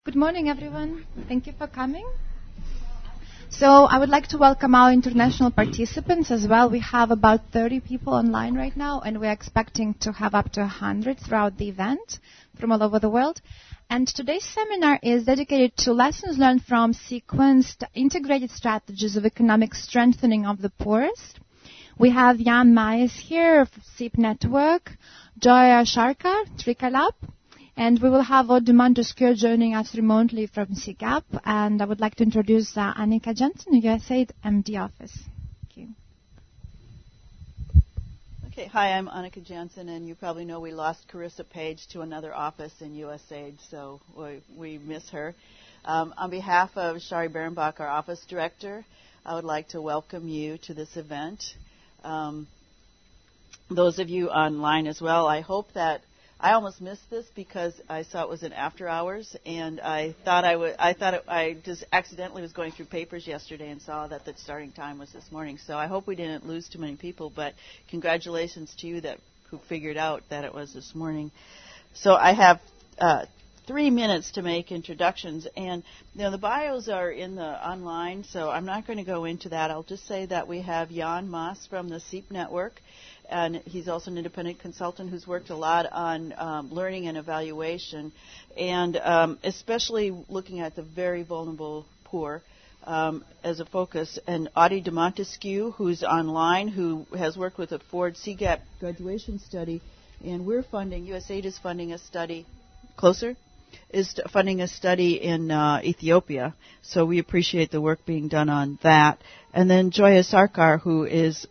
Good morning, everyone. Thank you for coming. So I would like to welcome our international participants as well. We have about 30 people online right now, and we're expecting to have up to 100 throughout the event from all over the world. And today's seminar is dedicated to lessons learned from sequenced integrated strategies of economic strengthening of the poorest. We have Jan Maes here of SEEP Network, Joya Sharkar, Trikalab, and we will have Odd Dumantuskur joining us remotely from CGAP. And I would like to introduce Annika Jensen, USAID MD office. Thank you. Okay, hi, I'm Annika Jensen, and you probably know we lost Carissa Page to another office in USAID, so we miss her. On behalf of Shari Berenbach, our office director, I would like to welcome you to this event. Those of you online as well, I hope that I almost missed this because I saw it was in after hours, and I just accidentally was going through papers yesterday and saw that the starting time was this morning. So I hope we didn't lose too many people, but congratulations to you who figured out that it was this morning. So I have 3 minutes to make introductions, and the bios are in the online, so I'm not going to go into that. I'll just say that we have Jan Maes from the SEEP Network, and he's also an independent consultant who's worked a lot on learning and evaluation, and especially looking at the very vulnerable poor as a focus. And Audie de Montesquieu, who's online, who has worked with a Ford CGAP graduation study, and USAID is funding a study, funding a study in Ethiopia. So we appreciate the work being done on that. And then Joya Sarkar, who is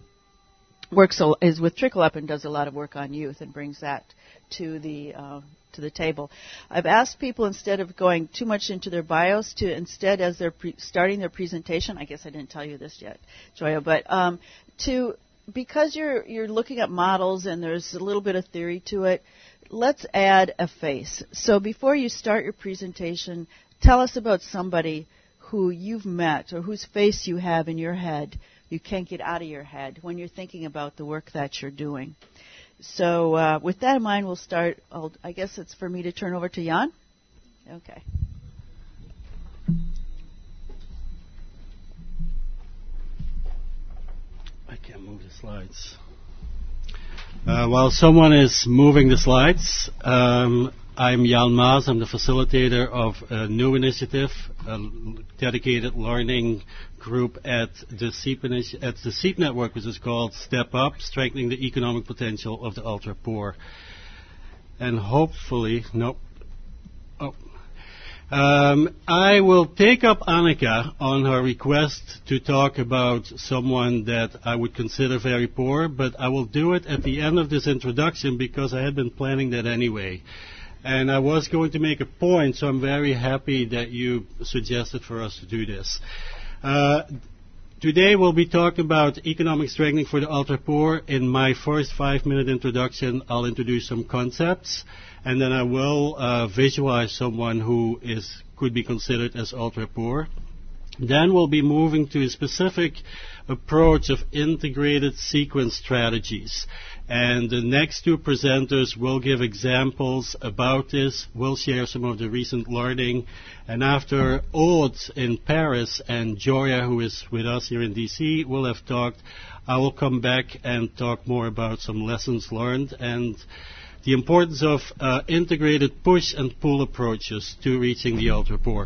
with Trickle Up and does a lot of work on youth and brings that to the table. I've asked people, instead of going too much into their bios, to instead, as they're starting their presentation, I guess I didn't tell you this yet, Joya, but because you're looking at models and there's a little bit of theory to it, let's add a face. So before you start your presentation, tell us about somebody who you've met or whose face you have in your head you can't get out of your head when you're thinking about the work that you're doing. So with that in mind, we'll start. I guess it's for me to turn over to Jan. Okay. I can't move the slides. While someone is moving the slides, I'm Jan Maes. I'm the facilitator of a new initiative, a dedicated learning group at the SEEP Network, which is called Step Up, Strengthening the Economic Potential of the Ultra Poor. And hopefully, I will take up Annika on her request to talk about someone that I would consider very poor, but I will do it at the end of this introduction because I had been planning that anyway. And I was going to make a point, so I'm very happy that you suggested for us to do this. Today we'll be talking about economic strengthening for the ultra-poor. In my first 5-minute introduction, I'll introduce some concepts, and then I will visualize someone who could be considered as ultra-poor. Then we'll be moving to a specific approach of integrated sequence strategies. And the next two presenters will give examples about this. We'll share some of the recent learning. And after Aude in Paris and Joya, who is with us here in DC, will have talked, I will come back and talk more about some lessons learned and the importance of integrated push and pull approaches to reaching the ultra-poor.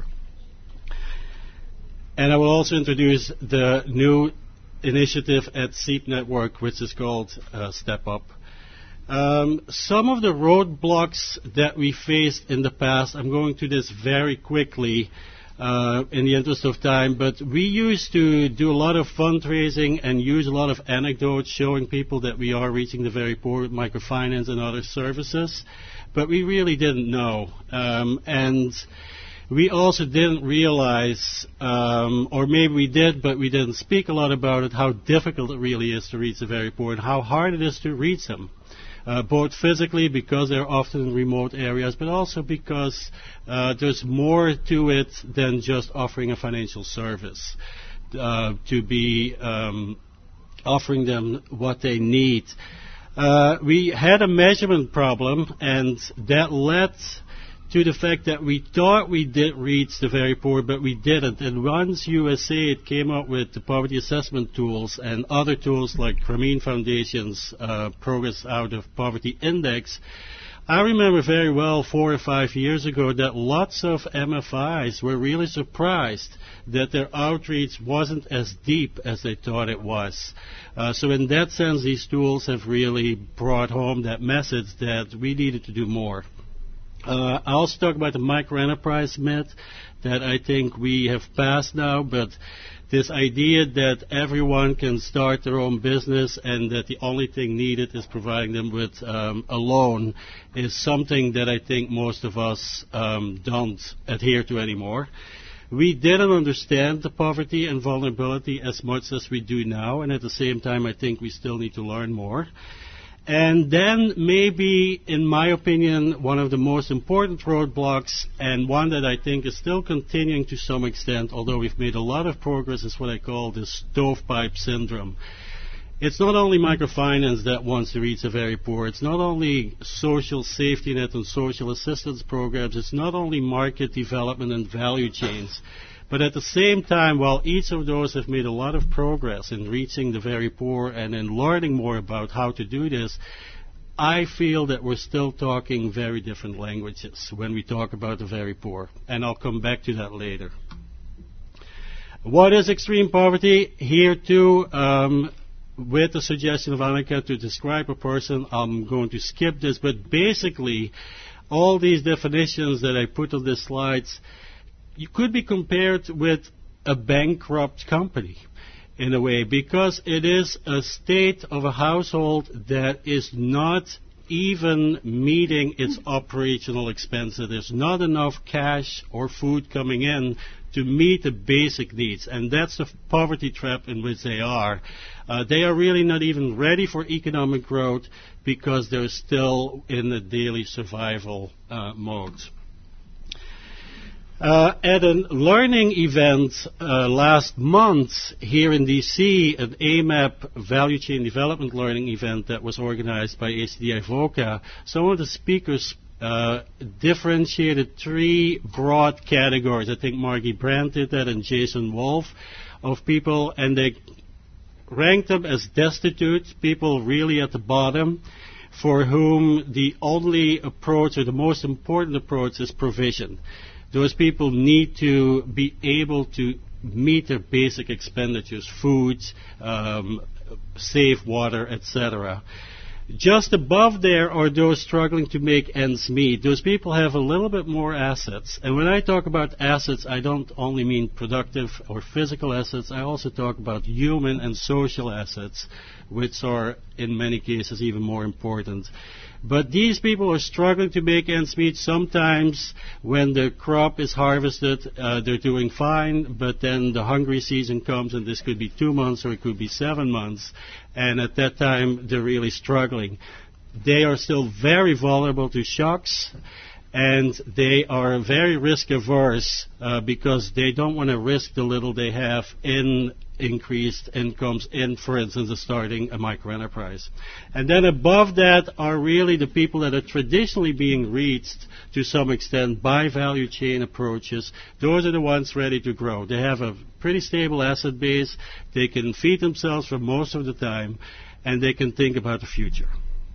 And I will also introduce the new initiative at SEEP Network, which is called Step Up. Some of the roadblocks that we faced in the past, I'm going to this very quickly in the interest of time, but we used to do a lot of fundraising and use a lot of anecdotes showing people that we are reaching the very poor with microfinance and other services, but we really didn't know. And we also didn't realize, or maybe we did, but we didn't speak a lot about it, how difficult it really is to reach the very poor and how hard it is to reach them, both physically because they're often in remote areas, but also because there's more to it than just offering a financial service, to be offering them what they need. We had a measurement problem, and that led to the fact that we thought we did reach the very poor, but we didn't. And once USAID came up with the poverty assessment tools and other tools like Grameen Foundation's Progress Out of Poverty Index, I remember very well 4 or 5 years ago that lots of MFIs were really surprised that their outreach wasn't as deep as they thought it was. So in that sense, these tools have really brought home that message that we needed to do more. I also talk about the microenterprise myth that I think we have passed now, but this idea that everyone can start their own business and that the only thing needed is providing them with a loan is something that I think most of us don't adhere to anymore. We didn't understand the poverty and vulnerability as much as we do now, and at the same time I think we still need to learn more. And then maybe, in my opinion, one of the most important roadblocks, and one that I think is still continuing to some extent, although we've made a lot of progress, is what I call the stovepipe syndrome. It's not only microfinance that wants to reach the very poor. It's not only social safety net and social assistance programs. It's not only market development and value chains. But at the same time, while each of those have made a lot of progress in reaching the very poor and in learning more about how to do this, I feel that we're still talking very different languages when we talk about the very poor. And I'll come back to that later. What is extreme poverty? Here too, with the suggestion of Annika to describe a person, I'm going to skip this. But basically, all these definitions that I put on the slides, you could be compared with a bankrupt company in a way, because it is a state of a household that is not even meeting its operational expenses. There's not enough cash or food coming in to meet the basic needs, and that's the poverty trap in which they are. They are really not even ready for economic growth because they're still in the daily survival mode. At a learning event last month here in D.C., an AMAP Value Chain Development Learning event that was organized by HDI VOCA, some of the speakers differentiated 3 broad categories. I think Margie Brandt did that and Jason Wolf of people, and they ranked them as destitute, people really at the bottom, for whom the only approach or the most important approach is provision. Those people need to be able to meet their basic expenditures, food, safe water, etc. Just above there are those struggling to make ends meet. Those people have a little bit more assets. And when I talk about assets, I don't only mean productive or physical assets. I also talk about human and social assets, which are in many cases even more important. But these people are struggling to make ends meet. Sometimes when the crop is harvested, they're doing fine, but then the hungry season comes, and this could be 2 months or it could be 7 months, and at that time they're really struggling. They are still very vulnerable to shocks, and they are very risk averse because they don't want to risk the little they have in increased incomes in, for instance, starting a microenterprise. And then above that are really the people that are traditionally being reached to some extent by value chain approaches. Those are the ones ready to grow. They have a pretty stable asset base. They can feed themselves for most of the time, and they can think about the future.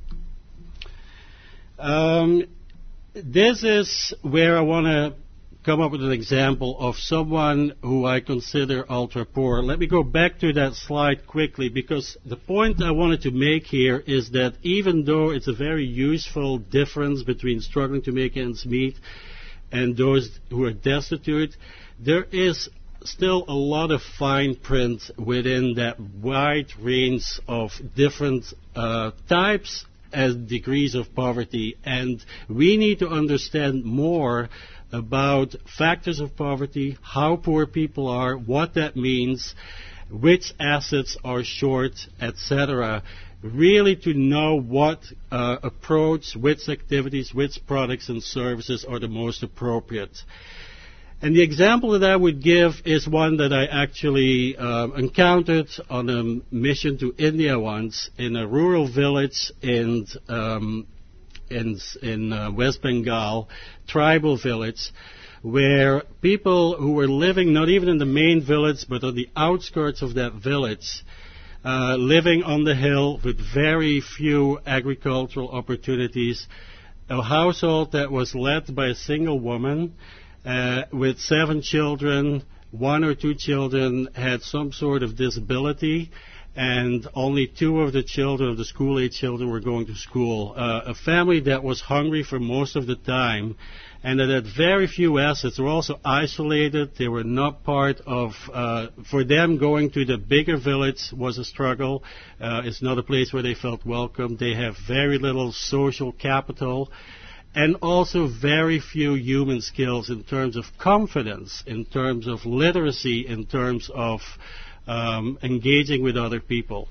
This is where I want to come up with an example of someone who I consider ultra poor. Let me go back to that slide quickly, because the point I wanted to make here is that even though it's a very useful difference between struggling to make ends meet and those who are destitute, there is still a lot of fine print within that wide range of different types and degrees of poverty, and we need to understand more about factors of poverty, how poor people are, what that means, which assets are short, etc. Really to know what approach, which activities, which products and services are the most appropriate. And the example that I would give is one that I actually encountered on a mission to India once in a rural village in in West Bengal, tribal village, where people who were living not even in the main village but on the outskirts of that village, living on the hill with very few agricultural opportunities, a household that was led by a single woman with 7 children. 1 or 2 children had some sort of disability, and only 2 of the children, of the school-age children, were going to school. A family that was hungry for most of the time, and that had very few assets. They were also isolated. They were not part of, for them, going to the bigger village was a struggle. It's not a place where they felt welcome. They have very little social capital, and also very few human skills in terms of confidence, in terms of literacy, in terms of engaging with other people.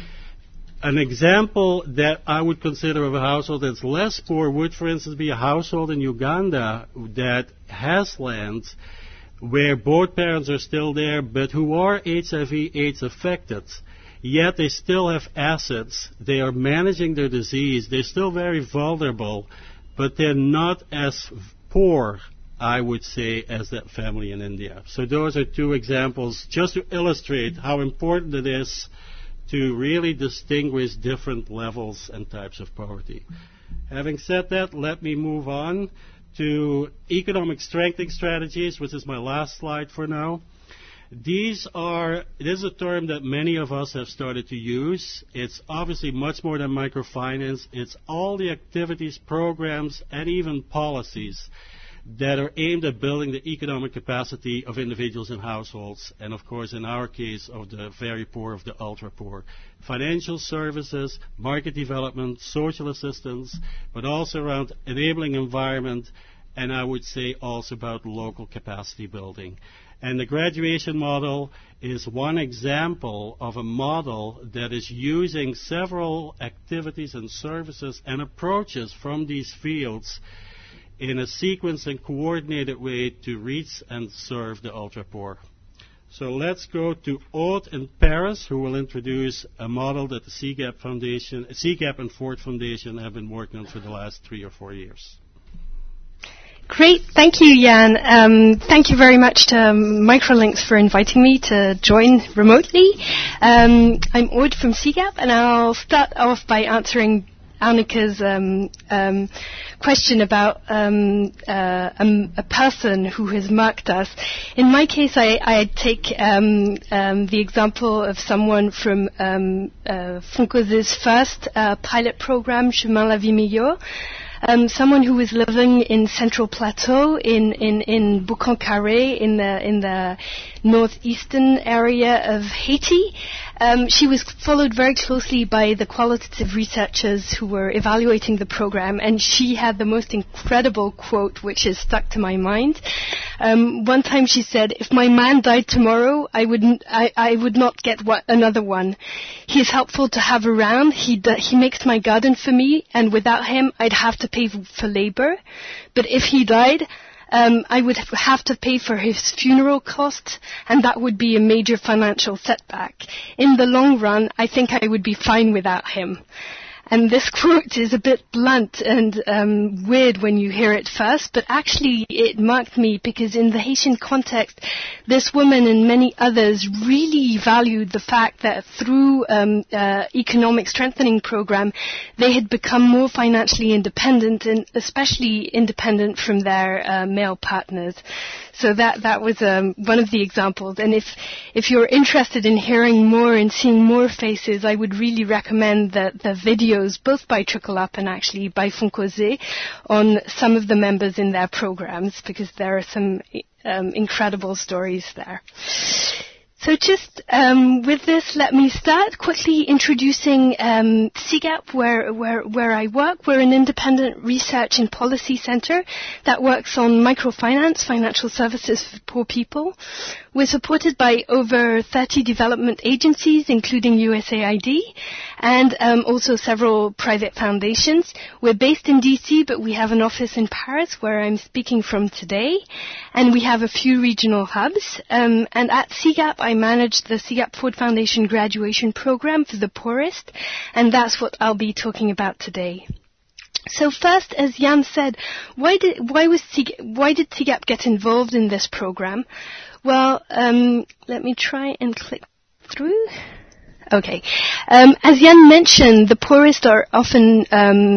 An example that I would consider of a household that's less poor would, for instance, be a household in Uganda that has land where both parents are still there, but who are HIV/AIDS affected. Yet they still have assets. They are managing their disease. They're still very vulnerable, but they're not as poor, I would say, as that family in India. So those are 2 examples just to illustrate how important it is to really distinguish different levels and types of poverty. Having said that, let me move on to economic strengthening strategies, which is my last slide for now. This is a term that many of us have started to use. It's obviously much more than microfinance. It's all the activities, programs, and even policies that are aimed at building the economic capacity of individuals and households, and of course in our case of the very poor, of the ultra poor. Financial services, market development, social assistance, but also around enabling environment, and I would say also about local capacity building. And the graduation model is one example of a model that is using several activities and services and approaches from these fields in a sequenced and coordinated way to reach and serve the ultra-poor. So let's go to Aude in Paris, who will introduce a model that the CGAP and Ford Foundation have been working on for the last 3 or 4 years. Great. Thank you, Jan. Thank you very much to Microlinks for inviting me to join remotely. I'm Aude from CGAP, and I'll start off by answering Annika's question about a person who has marked us. In my case, I take the example of someone from Foncose's first pilot program, Chemin la Vie Meilleure. Someone who was living in Central Plateau, in Boucan-Carré, in the northeastern area of Haiti. She was followed very closely by the qualitative researchers who were evaluating the program, and she had the most incredible quote, which has stuck to my mind. One time she said, "If my man died tomorrow, I would not get another one. He is helpful to have around. He makes my garden for me, and without him, I'd have to pay for labor. But if he died, I would have to pay for his funeral costs, and that would be a major financial setback. In the long run, I think I would be fine without him." And this quote is a bit blunt and weird when you hear it first, but actually it marked me because in the Haitian context, this woman and many others really valued the fact that through economic strengthening program, they had become more financially independent, and especially independent from their male partners. So that was one of the examples. And if you're interested in hearing more and seeing more faces, I would really recommend the videos, both by Trickle Up and actually by Foncose, on some of the members in their programs, because there are some incredible stories there. So just with this, let me start quickly introducing CGAP, where I work. We're an independent research and policy center that works on microfinance, financial services for poor people. We're supported by over 30 development agencies, including USAID, and also several private foundations. We're based in DC, but we have an office in Paris, where I'm speaking from today, and we have a few regional hubs. And at CGAP, I manage the CGAP Ford Foundation graduation program for the poorest, and that's what I'll be talking about today. So first, as Jan said, why did SIGAP get involved in this program? Well, let me try and click through. Okay. As Jan mentioned, the poorest are often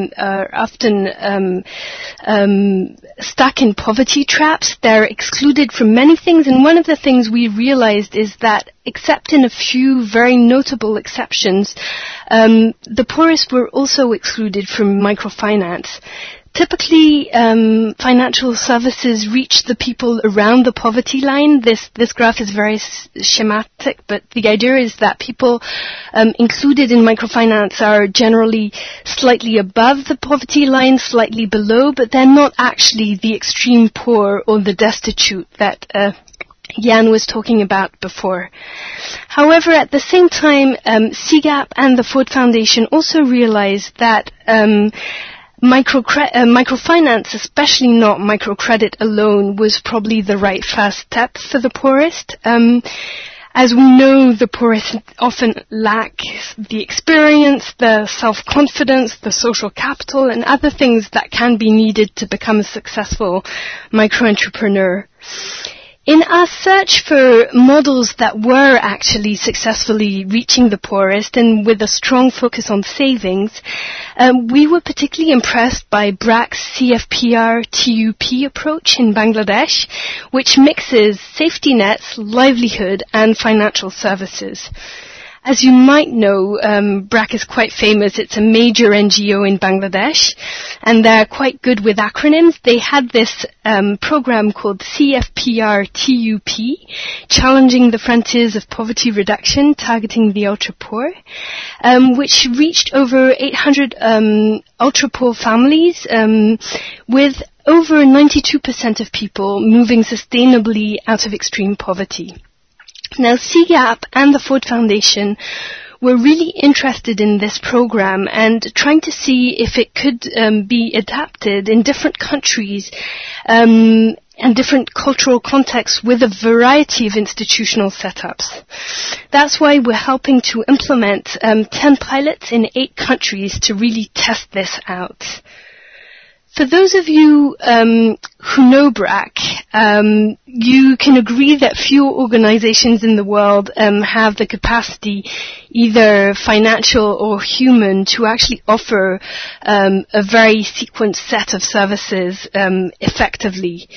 stuck in poverty traps. They're excluded from many things, and one of the things we realized is that, except in a few very notable exceptions, the poorest were also excluded from microfinance. Typically, financial services reach the people around the poverty line. This graph is very schematic, but the idea is that people included in microfinance are generally slightly above the poverty line, slightly below, but they're not actually the extreme poor or the destitute that Jan was talking about before. However, at the same time, SIGAP and the Ford Foundation also realized that microfinance, especially not microcredit alone, was probably the right first step for the poorest. As we know, the poorest often lack the experience, the self-confidence, the social capital, and other things that can be needed to become a successful micro-entrepreneur. In our search for models that were actually successfully reaching the poorest and with a strong focus on savings, we were particularly impressed by BRAC's CFPR-TUP approach in Bangladesh, which mixes safety nets, livelihood, and financial services. As you might know, BRAC is quite famous. It's a major NGO in Bangladesh, and they're quite good with acronyms. They had this program called CFPR-TUP, Challenging the Frontiers of Poverty Reduction, Targeting the Ultra-Poor, which reached over 800 ultra-poor families, with over 92% of people moving sustainably out of extreme poverty. Now, SIGAP and the Ford Foundation were really interested in this program and trying to see if it could be adapted in different countries and different cultural contexts with a variety of institutional setups. That's why we're helping to implement 10 pilots in 8 countries to really test this out. For those of you who know BRAC, you can agree that few organizations in the world have the capacity, either financial or human, to actually offer a very sequenced set of services effectively.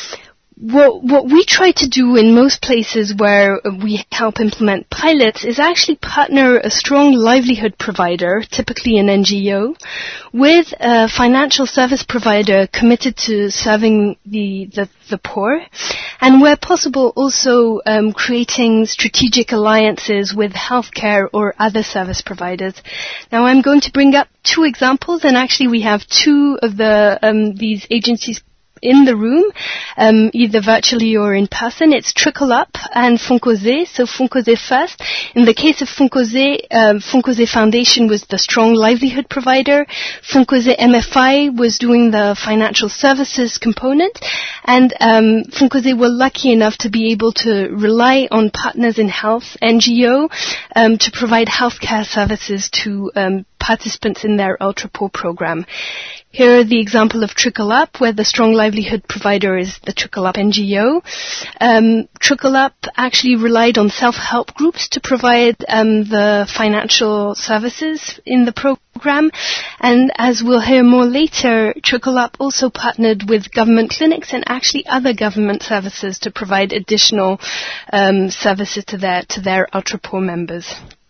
What we try to do in most places where we help implement pilots is actually partner a strong livelihood provider, typically an NGO, with a financial service provider committed to serving the poor, and where possible also creating strategic alliances with healthcare or other service providers. Now I'm going to bring up 2 examples, and actually we have 2 of these agencies in the room, either virtually or in person. It's Trickle Up and Foncosé. So Foncosé first. In the case of Foncosé, Foncosé Foundation was the strong livelihood provider. Foncosé MFI was doing the financial services component. And Foncosé were lucky enough to be able to rely on Partners in Health, NGO, to provide healthcare services to participants in their ultra-poor program. Here, the example of Trickle Up, where the strong livelihood provider is the Trickle Up NGO. Trickle Up actually relied on self-help groups to provide the financial services in the program. And as we'll hear more later, Trickle Up also partnered with government clinics and actually other government services to provide additional services to their ultra-poor members.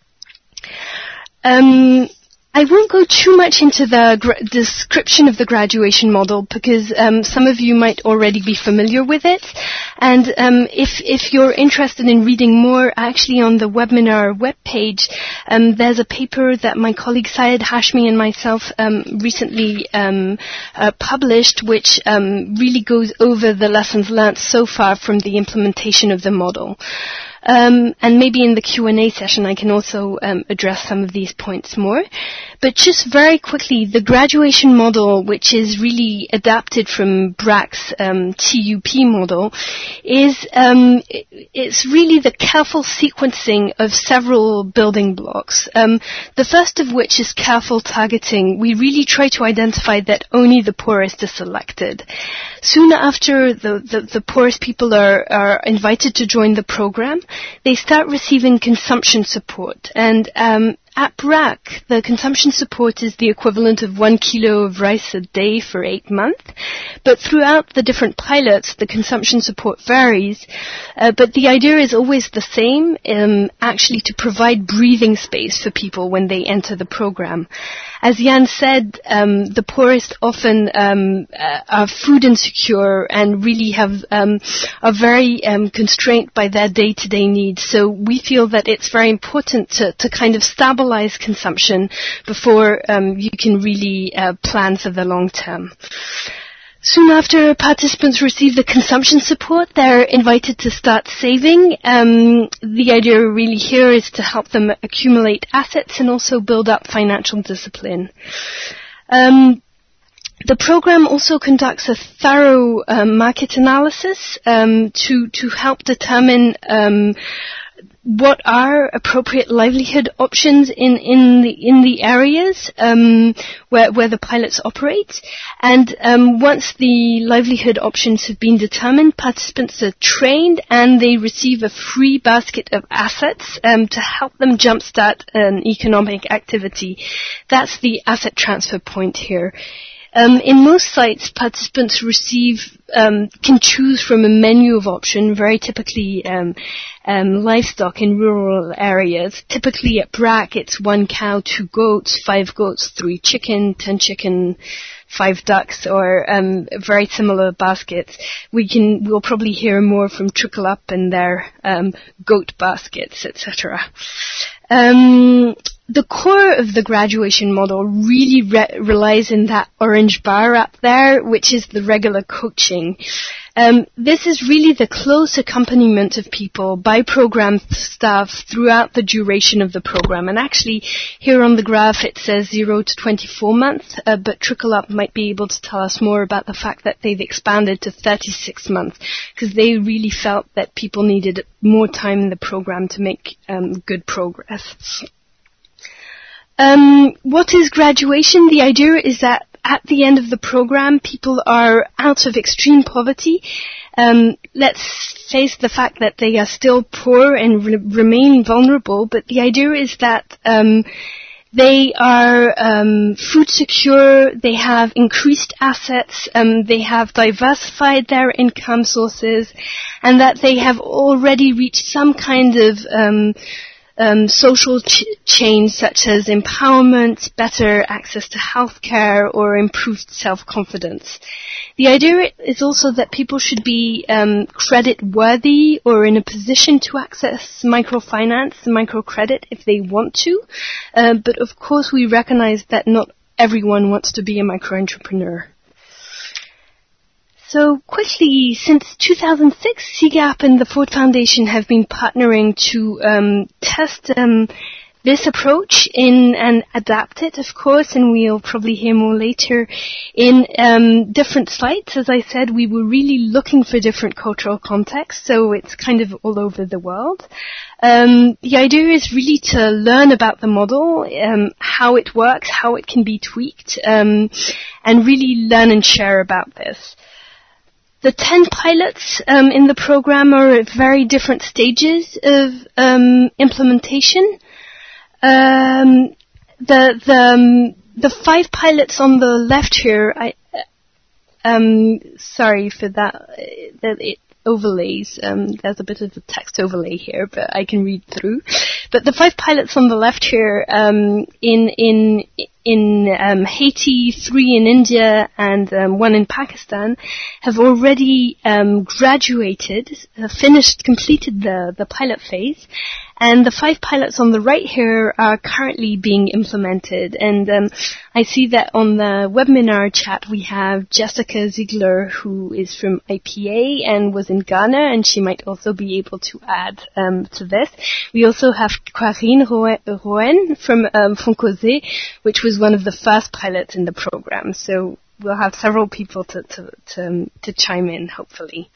I won't go too much into the description of the graduation model because some of you might already be familiar with it. And if you're interested in reading more, actually on the webinar webpage, there's a paper that my colleague Syed Hashmi and myself recently published, which really goes over the lessons learned so far from the implementation of the model. And maybe in the Q&A session I can also address some of these points more. But just very quickly, the graduation model, which is really adapted from BRAC's TUP model, is it's really the careful sequencing of several building blocks. The first of which is careful targeting. We really try to identify that only the poorest are selected. Soon after the poorest people are invited to join the program, they start receiving consumption support. And at BRAC, the consumption support is the equivalent of 1 kilo of rice a day for 8 months. But throughout the different pilots, the consumption support varies. But the idea is always the same, actually to provide breathing space for people when they enter the program. As Jan said, the poorest often are food insecure and really are very constrained by their day-to-day needs. So we feel that it's very important to kind of stabilize consumption before you can really plan for the long term. Soon after participants receive the consumption support, they're invited to start saving. The idea really here is to help them accumulate assets and also build up financial discipline. The program also conducts a thorough market analysis to help determine what are appropriate livelihood options in the areas where the pilots operate. And once the livelihood options have been determined, participants are trained and they receive a free basket of assets to help them jumpstart an economic activity. That's the asset transfer point here. In most sites, participants can choose from a menu of options, very typically livestock in rural areas. Typically at BRAC, it's 1 cow, 2 goats, 5 goats, 3 chicken, 10 chicken, 5 ducks, or very similar baskets. We'll probably hear more from Trickle Up and their goat baskets, etc. The core of the graduation model really relies in that orange bar up there, which is the regular coaching. This is really the close accompaniment of people by program staff throughout the duration of the program. And actually, here on the graph it says 0 to 24 months, but Trickle Up might be able to tell us more about the fact that they've expanded to 36 months, because they really felt that people needed more time in the program to make good progress. What is graduation? The idea is that at the end of the program, people are out of extreme poverty. Let's face the fact that they are still poor and remain vulnerable, but the idea is that they are food secure, they have increased assets, they have diversified their income sources, and that they have already reached some kind of social change, such as empowerment, better access to healthcare, or improved self-confidence. The idea is also that people should be credit-worthy or in a position to access microfinance, microcredit if they want to. But of course, we recognize that not everyone wants to be a micro-entrepreneur. So quickly, since 2006, CGAP and the Ford Foundation have been partnering to test this approach and adapt it, of course, and we'll probably hear more later, in different sites. As I said, we were really looking for different cultural contexts, so it's kind of all over the world. The idea is really to learn about the model, how it works, how it can be tweaked, and really learn and share about this. The 10 pilots in the program are at very different stages of implementation. The 5 pilots on the left here, sorry for that, it overlays. There's a bit of a text overlay here, but I can read through. But the 5 pilots on the left here, in Haiti, 3 in India, and 1 in Pakistan, have already graduated, completed the pilot phase, And the 5 pilots on the right here are currently being implemented. And I see that on the webinar chat we have Jessica Ziegler, who is from IPA and was in Ghana, and she might also be able to add to this. We also have Karine Rouen from Foncosé, which was one of the first pilots in the program. So we'll have several people to chime in, hopefully.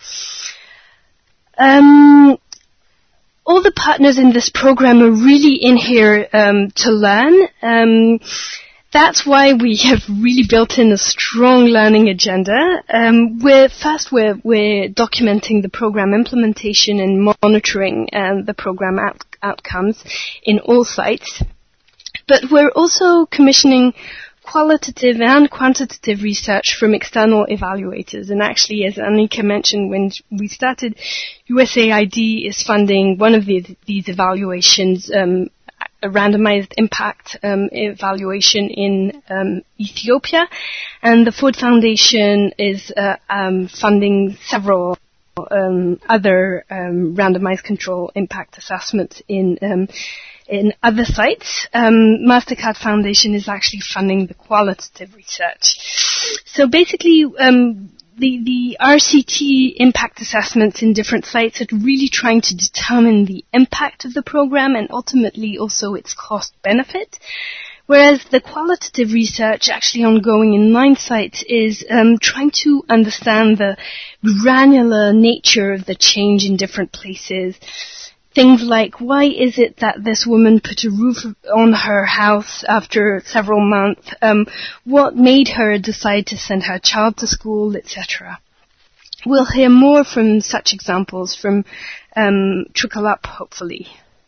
All the partners in this program are really in here to learn. That's why we have really built in a strong learning agenda. We're documenting the program implementation and monitoring the program outcomes in all sites. But we're also commissioning qualitative and quantitative research from external evaluators. And actually, as Annika mentioned when we started, USAID is funding one of these evaluations, a randomized impact evaluation in Ethiopia. And the Ford Foundation is funding several other randomized control impact assessments in other sites. MasterCard Foundation is actually funding the qualitative research. So basically, the RCT impact assessments in different sites are really trying to determine the impact of the program and ultimately also its cost benefit. Whereas the qualitative research actually ongoing in 9 sites is trying to understand the granular nature of the change in different places. Things like, why is it that this woman put a roof on her house after several months? What made her decide to send her child to school, etc.? We'll hear more from such examples from Trickle Up, hopefully.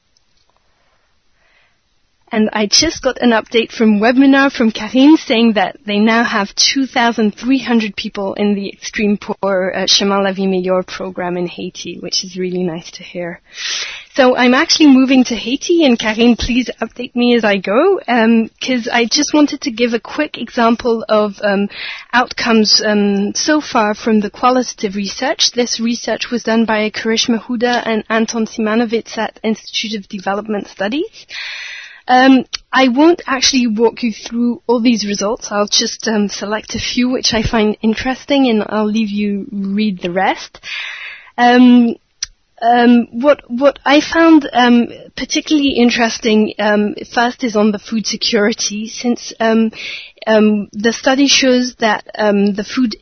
And I just got an update from webinar from Karine saying that they now have 2,300 people in the Extreme Poor Chemin La Vie Meilleure program in Haiti, which is really nice to hear. So I'm actually moving to Haiti, and Karine, please update me as I go, because I just wanted to give a quick example of outcomes so far from the qualitative research. This research was done by Karishma Huda and Anton Simanovitz at Institute of Development Studies. I won't actually walk you through all these results. I'll just select a few which I find interesting, and I'll leave you read the rest. What I found particularly interesting first is on the food security, since the study shows that the food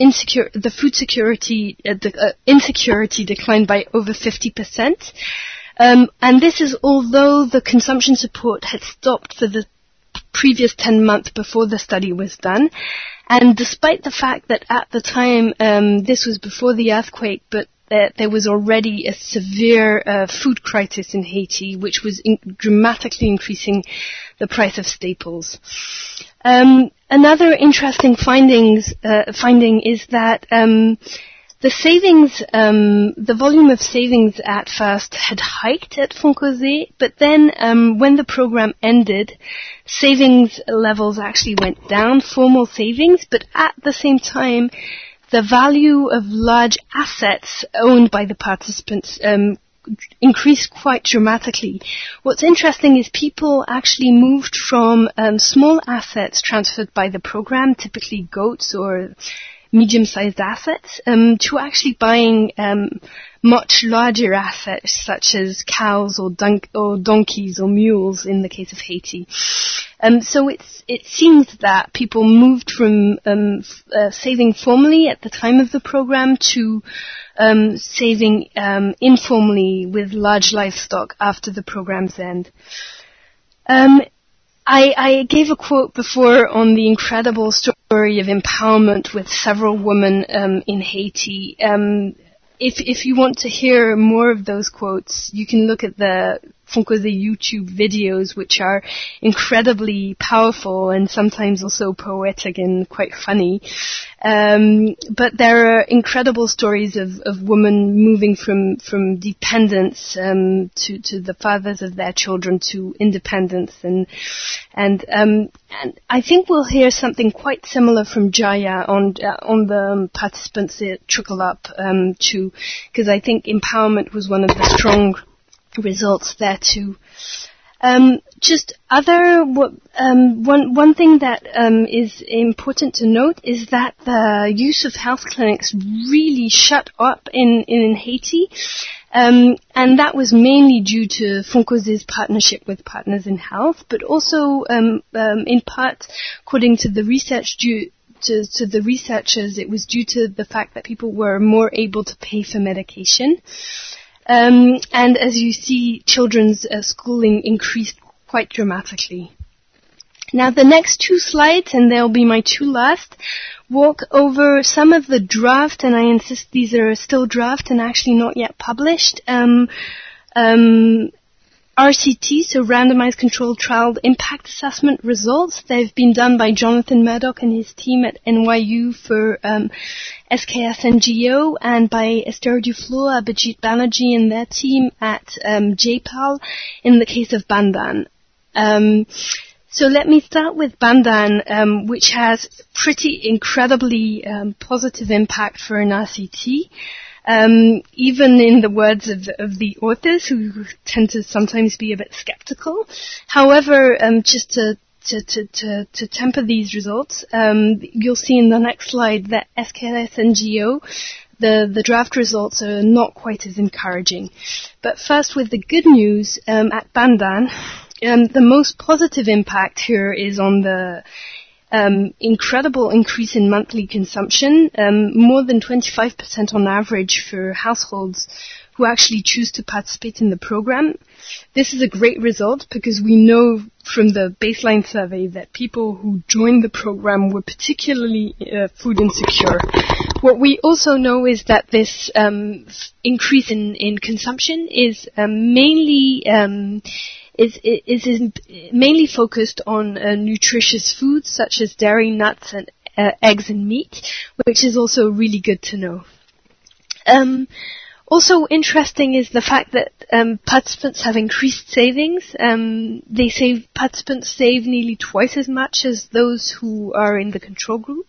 insecurity declined by over 50%. And this is although the consumption support had stopped for the previous 10 months before the study was done. And despite the fact that at the time, this was before the earthquake, but there was already a severe food crisis in Haiti, which was dramatically increasing the price of staples. Another interesting finding is that the savings, the volume of savings at first had hiked at Foncosé, but then when the program ended, savings levels actually went down, formal savings, but at the same time, the value of large assets owned by the participants increased quite dramatically. What's interesting is people actually moved from small assets transferred by the program, typically goats or medium-sized assets, to actually buying much larger assets such as cows or donkeys or mules in the case of Haiti. So it seems that people moved from saving formally at the time of the program to saving informally with large livestock after the program's end. I gave a quote before on the incredible story of empowerment with several women in Haiti. If you want to hear more of those quotes, you can look at the Foncosé YouTube videos, which are incredibly powerful and sometimes also poetic and quite funny. But there are incredible stories of women moving from dependence to the fathers of their children to independence, and I think we'll hear something quite similar from Jaya on the participants at Trickle Up too, because I think empowerment was one of the strong results there too. Just one thing that is important to note is that the use of health clinics really shut up in Haiti, and that was mainly due to Foncos's partnership with Partners in Health, but also in part, according to the research, due to the researchers, it was due to the fact that people were more able to pay for medication. And as you see, children's schooling increased quite dramatically. Now the next two slides, and they'll be my two last, walk over some of the draft, and I insist these are still draft and actually not yet published, RCT, so randomized controlled trial impact assessment results. They've been done by Jonathan Murdoch and his team at NYU for SKS NGO, and by Esther Duflo, Abhijit Banerjee and their team at JPAL in the case of Bandan. So let me start with Bandan, which has pretty incredibly positive impact for an RCT. Even in the words of the authors, who tend to sometimes be a bit skeptical. However, just to temper these results, you'll see in the next slide that SKS NGO, the draft results are not quite as encouraging. But first, with the good news, at Bandan, the most positive impact here is on the incredible increase in monthly consumption, more than 25% on average for households who actually choose to participate in the program. This is a great result because we know from the baseline survey that people who joined the program were particularly food insecure. What we also know is that this increase in consumption is mainly mainly focused on nutritious foods such as dairy, nuts, and eggs and meat, which is also really good to know. Also interesting is the fact that participants have increased savings. Participants save nearly twice as much as those who are in the control group.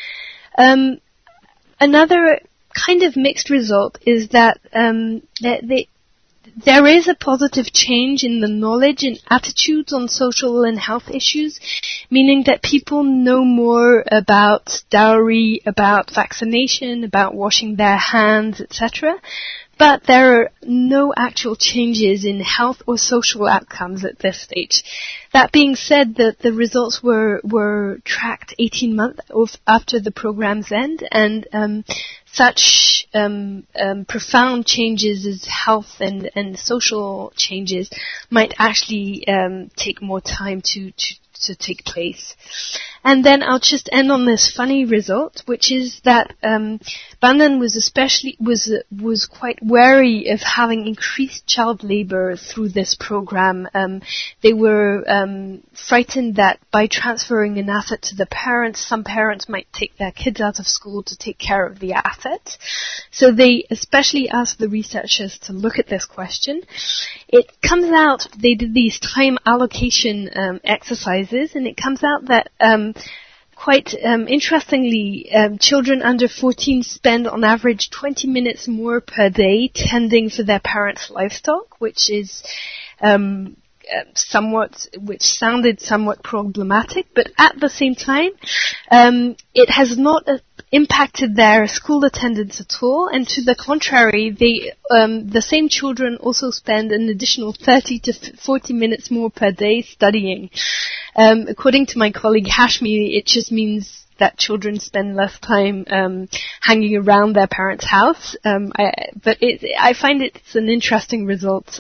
Another kind of mixed result is that there is a positive change in the knowledge and attitudes on social and health issues, meaning that people know more about dowry, about vaccination, about washing their hands, etc. But there are no actual changes in health or social outcomes at this stage. That being said, the results were tracked 18 months after the program's end, and such profound changes as health and social changes might actually take more time to take place. And then I'll just end on this funny result, which is that Bandan was quite wary of having increased child labor through this program. They were frightened that by transferring an asset to the parents, some parents might take their kids out of school to take care of the asset. So they especially asked the researchers to look at this question. It comes out, they did these time allocation exercises, and it comes out that quite interestingly, children under 14 spend on average 20 minutes more per day tending for their parents' livestock, which is which sounded somewhat problematic, but at the same time, it has not impacted their school attendance at all, and to the contrary, the same children also spend an additional 30 to 40 minutes more per day studying. According to my colleague Hashmi, it just means that children spend less time hanging around their parents' house, but I find it's an interesting result.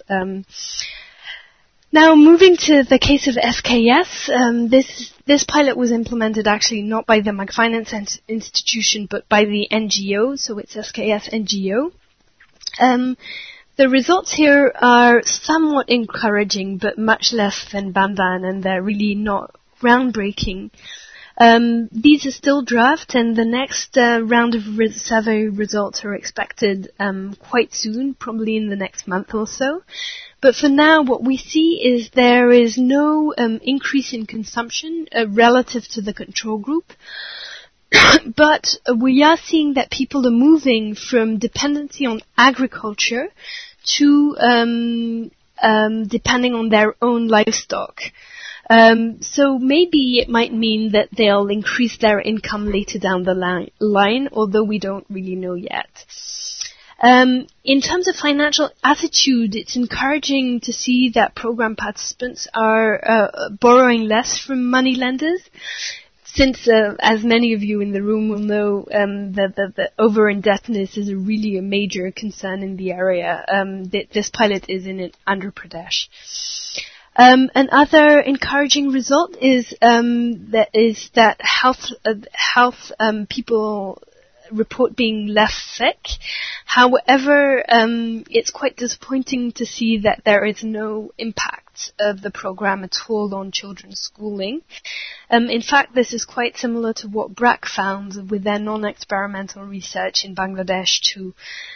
Now, moving to the case of SKS, this pilot was implemented actually not by the microfinance institution, but by the NGO, so it's SKS NGO. The results here are somewhat encouraging, but much less than Bandan, and they're really not groundbreaking. These are still draft, and the next round of survey results are expected quite soon, probably in the next month or so. But for now, what we see is there is no increase in consumption relative to the control group. But we are seeing that people are moving from dependency on agriculture to depending on their own livestock. So maybe it might mean that they'll increase their income later down the line, although we don't really know yet. In terms of financial attitude, it's encouraging to see that program participants are borrowing less from money lenders. Since, as many of you in the room will know, the over-indebtedness is really a major concern in the area. This pilot is in Andhra Pradesh. Another encouraging result is that health people report being less sick. However, it's quite disappointing to see that there is no impact of the program at all on children's schooling. In fact, this is quite similar to what BRAC found with their non-experimental research in Bangladesh too.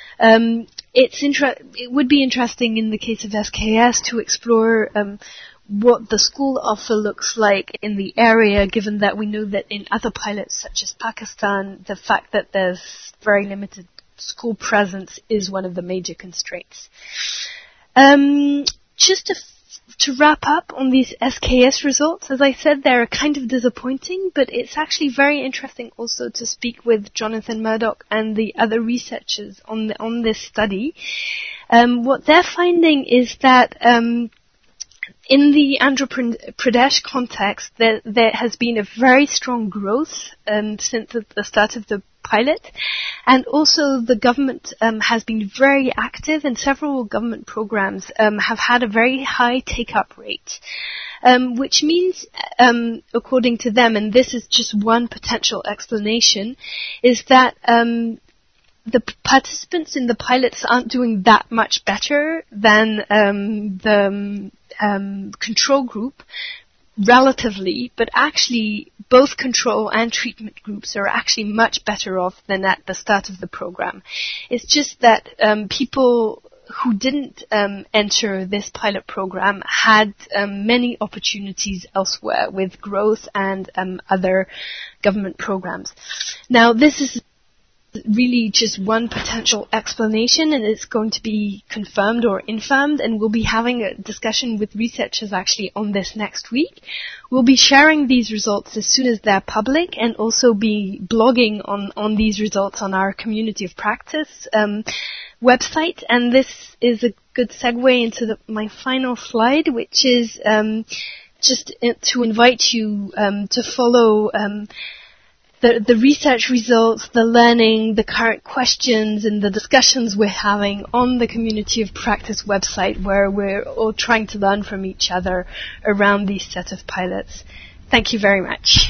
It would be interesting in the case of SKS to explore what the school offer looks like in the area, given that we know that in other pilots such as Pakistan, the fact that there's very limited school presence is one of the major constraints. Just to wrap up on these SKS results, as I said, they're kind of disappointing, but it's actually very interesting also to speak with Jonathan Murdoch and the other researchers on this study. What they're finding is that in the Andhra Pradesh context, there has been a very strong growth since the start of the pilot, and also the government has been very active, and several government programs have had a very high take-up rate, which means, according to them, and this is just one potential explanation, is that the participants in the pilots aren't doing that much better than the control group relatively, but actually both control and treatment groups are actually much better off than at the start of the program. It's just that people who didn't enter this pilot program had many opportunities elsewhere with growth and other government programs. Now, this is really just one potential explanation, and it's going to be confirmed or infirmed, and we'll be having a discussion with researchers actually on this next week. We'll be sharing these results as soon as they're public, and also be blogging on these results on our Community of Practice website. And this is a good segue into my final slide, which is just to invite you to follow the research results, the learning, the current questions, and the discussions we're having on the Community of Practice website, where we're all trying to learn from each other around these set of pilots. Thank you very much.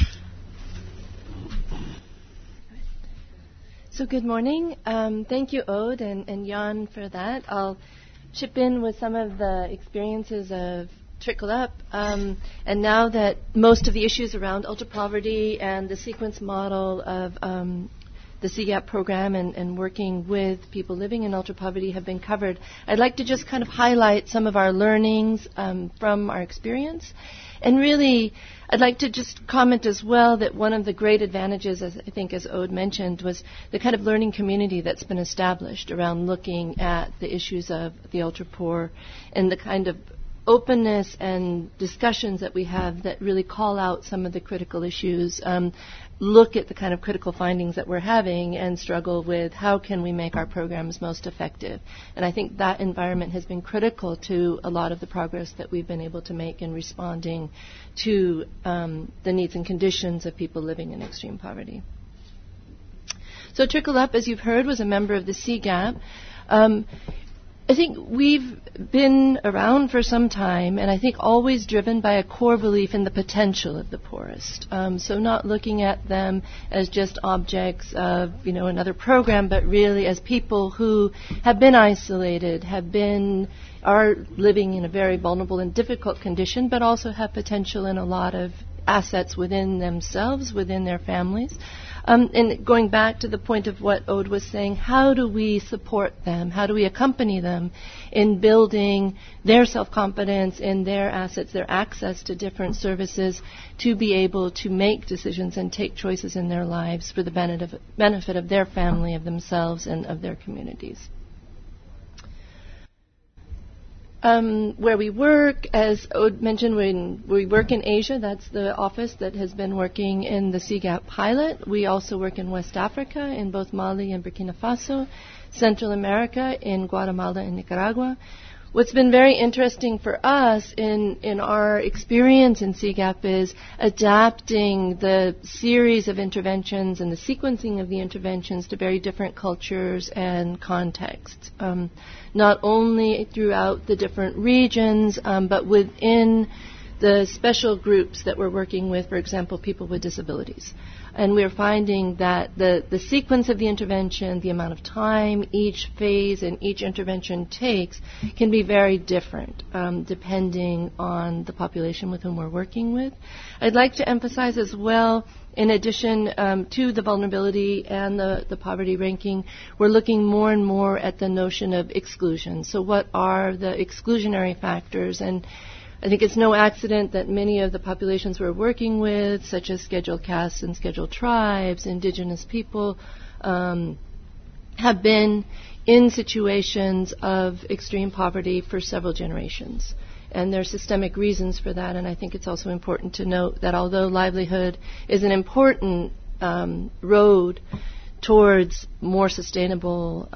So good morning. Thank you, Aude and Jan, for that. I'll chip in with some of the experiences of Trickle Up. And now that most of the issues around ultra-poverty and the sequence model of the CGAP program and working with people living in ultra-poverty have been covered, I'd like to just kind of highlight some of our learnings from our experience. And really, I'd like to just comment as well that one of the great advantages, as I think as Aude mentioned, was the kind of learning community that's been established around looking at the issues of the ultra-poor and the kind of openness and discussions that we have that really call out some of the critical issues, look at the kind of critical findings that we're having and struggle with how can we make our programs most effective. And I think that environment has been critical to a lot of the progress that we've been able to make in responding to the needs and conditions of people living in extreme poverty. So Trickle Up, as you've heard, was a member of the CGAP. I think we've been around for some time, and I think always driven by a core belief in the potential of the poorest. So not looking at them as just objects of, another program, but really as people who have been isolated, are living in a very vulnerable and difficult condition, but also have potential in a lot of assets within themselves, within their families. And going back to the point of what Aude was saying, how do we support them? How do we accompany them in building their self-confidence in their assets, their access to different services, to be able to make decisions and take choices in their lives for the benefit of their family, of themselves, and of their communities? where we work, as Ode mentioned, we work in Asia. That's the office that has been working in the CGAP pilot. We also work in West Africa, in both Mali and Burkina Faso, Central America, in Guatemala and Nicaragua. What's been very interesting for us in our experience in CGAP is adapting the series of interventions and the sequencing of the interventions to very different cultures and contexts, not only throughout the different regions, but within the special groups that we're working with, for example, people with disabilities. And we're finding that the sequence of the intervention, the amount of time each phase and each intervention takes can be very different depending on the population with whom we're working with. I'd like to emphasize as well, in addition to the vulnerability and the poverty ranking, we're looking more and more at the notion of exclusion. So what are the exclusionary factors? And I think it's no accident that many of the populations we're working with, such as scheduled castes and scheduled tribes, indigenous people, have been in situations of extreme poverty for several generations. And there are systemic reasons for that, and I think it's also important to note that although livelihood is an important road towards more sustainable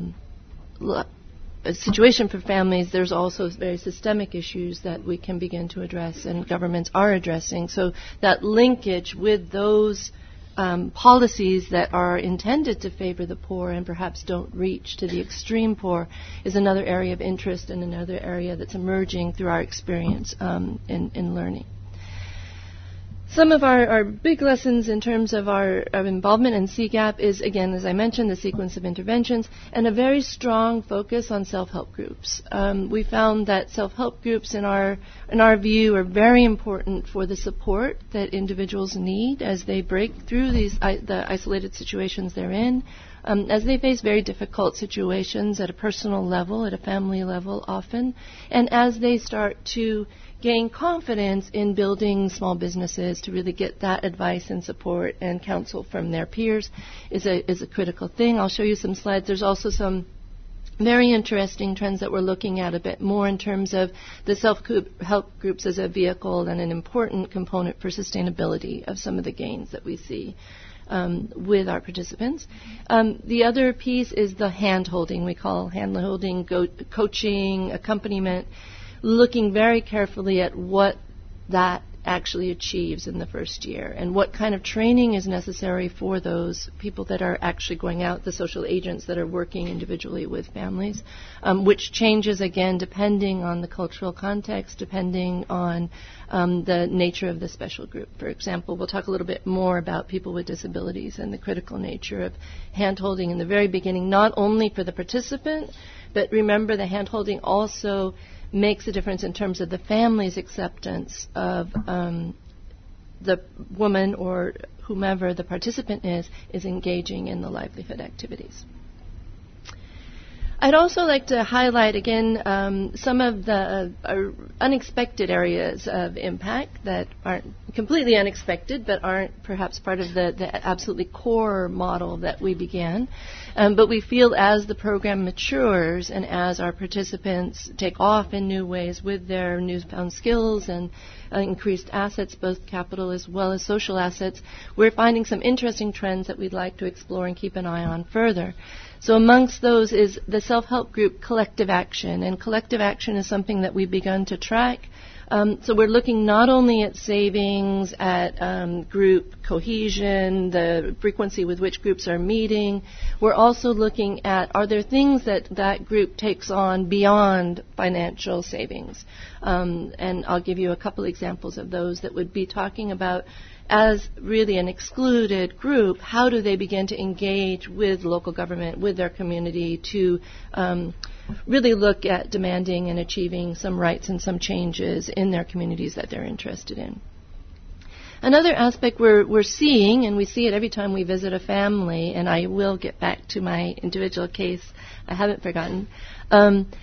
a situation for families, there's also very systemic issues that we can begin to address and governments are addressing. So that linkage with those policies that are intended to favor the poor and perhaps don't reach to the extreme poor is another area of interest and another area that's emerging through our experience in learning. Some of our big lessons in terms of our involvement in CGAP is, again, as I mentioned, the sequence of interventions and a very strong focus on self-help groups. We found that self-help groups, in our view, are very important for the support that individuals need as they break through the isolated situations they're in, as they face very difficult situations at a personal level, at a family level often, and as they start to gain confidence in building small businesses to really get that advice and support and counsel from their peers is a critical thing. I'll show you some slides. There's also some very interesting trends that we're looking at a bit more in terms of the self-help groups as a vehicle and an important component for sustainability of some of the gains that we see with our participants. The other piece is the hand-holding. We call hand-holding, coaching, accompaniment, looking very carefully at what that actually achieves in the first year and what kind of training is necessary for those people that are actually going out, the social agents that are working individually with families, which changes, again, depending on the cultural context, depending on the nature of the special group. For example, we'll talk a little bit more about people with disabilities and the critical nature of hand-holding in the very beginning, not only for the participant, but remember the hand-holding also makes a difference in terms of the family's acceptance of the woman or whomever the participant is engaging in the livelihood activities. I'd also like to highlight again some of the unexpected areas of impact that aren't completely unexpected but aren't perhaps part of the absolutely core model that we began. But we feel as the program matures and as our participants take off in new ways with their newfound skills and increased assets, both capital as well as social assets, we're finding some interesting trends that we'd like to explore and keep an eye on further. So amongst those is the self-help group Collective Action, and Collective Action is something that we've begun to track. So we're looking not only at savings, at group cohesion, the frequency with which groups are meeting. We're also looking at, are there things that group takes on beyond financial savings? And I'll give you a couple examples of those that would be talking about, as really an excluded group, how do they begin to engage with local government, with their community, to really look at demanding and achieving some rights and some changes in their communities that they're interested in. Another aspect we're seeing, and we see it every time we visit a family, and I will get back to my individual case, I haven't forgotten,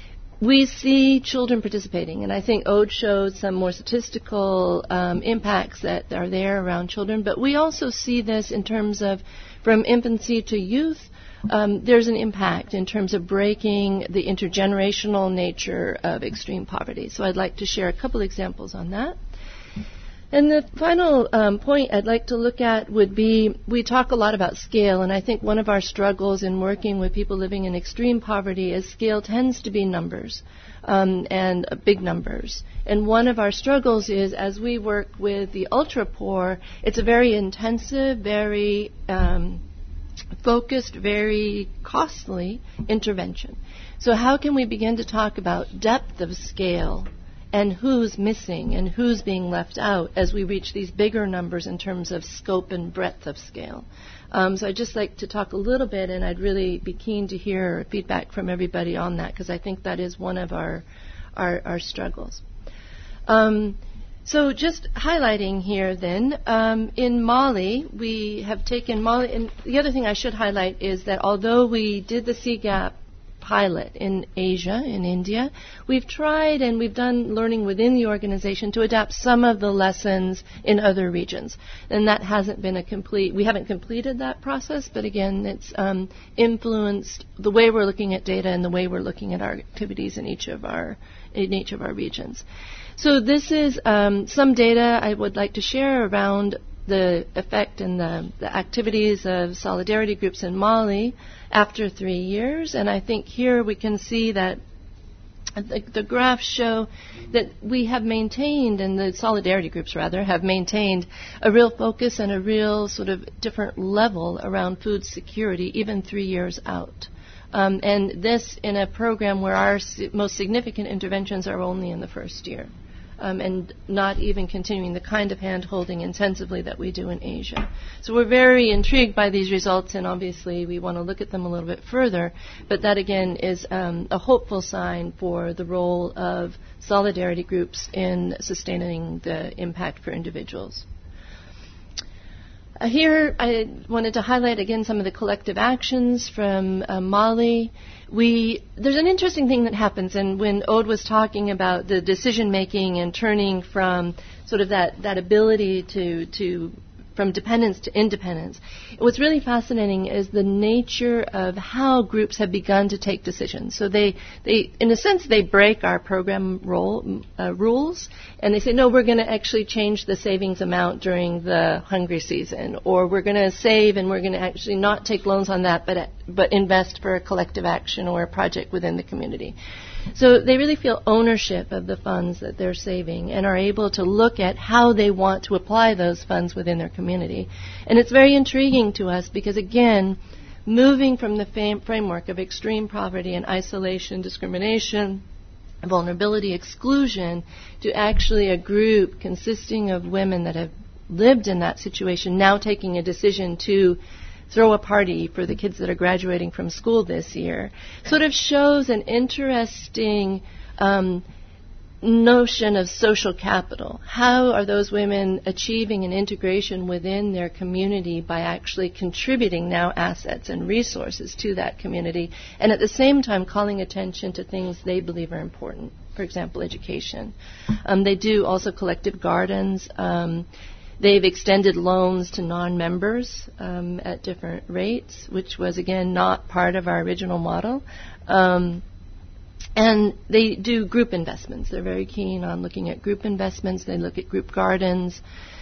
we see children participating, and I think Ode showed some more statistical impacts that are there around children, but we also see this in terms of from infancy to youth. There's an impact in terms of breaking the intergenerational nature of extreme poverty. So I'd like to share a couple examples on that. And the final point I'd like to look at would be, we talk a lot about scale, and I think one of our struggles in working with people living in extreme poverty is scale tends to be numbers, and big numbers. And one of our struggles is, as we work with the ultra-poor, it's a very intensive, very focused, very costly intervention. So how can we begin to talk about depth of scale and who's missing and who's being left out as we reach these bigger numbers in terms of scope and breadth of scale? So I'd just like to talk a little bit, and I'd really be keen to hear feedback from everybody on that, because I think that is one of our struggles. So just highlighting here then, in Mali, we have taken Mali, and the other thing I should highlight is that although we did the CGAP pilot in Asia, in India, we've tried and we've done learning within the organization to adapt some of the lessons in other regions. And that hasn't been we haven't completed that process, but again, it's influenced the way we're looking at data and the way we're looking at our activities in each of our regions. So this is some data I would like to share around the effect and the activities of solidarity groups in Mali after 3 years. And I think here we can see that the graphs show that we have maintained, and the solidarity groups rather, have maintained a real focus and a real sort of different level around food security even 3 years out. And this in a program where our most significant interventions are only in the first year. And not even continuing the kind of hand-holding intensively that we do in Asia. So we're very intrigued by these results, and obviously we want to look at them a little bit further, but that again is a hopeful sign for the role of solidarity groups in sustaining the impact for individuals. Here I wanted to highlight again some of the collective actions from Mali. There's an interesting thing that happens, and when Ode was talking about the decision-making and turning from sort of that ability to from dependence to independence, what's really fascinating is the nature of how groups have begun to take decisions. So they in a sense, they break our program rules, and they say, no, we're going to actually change the savings amount during the hungry season, or we're going to save and we're going to actually not take loans on that, but invest for a collective action or a project within the community. So they really feel ownership of the funds that they're saving and are able to look at how they want to apply those funds within their community. And it's very intriguing to us because, again, moving from the framework of extreme poverty and isolation, discrimination, vulnerability, exclusion, to actually a group consisting of women that have lived in that situation now taking a decision to throw a party for the kids that are graduating from school this year, sort of shows an interesting notion of social capital. How are those women achieving an integration within their community by actually contributing now assets and resources to that community, and at the same time calling attention to things they believe are important, for example, education. They do also collective gardens. They've extended loans to non-members at different rates, which was, again, not part of our original model. And they do group investments. They're very keen on looking at group investments. They look at group gardens.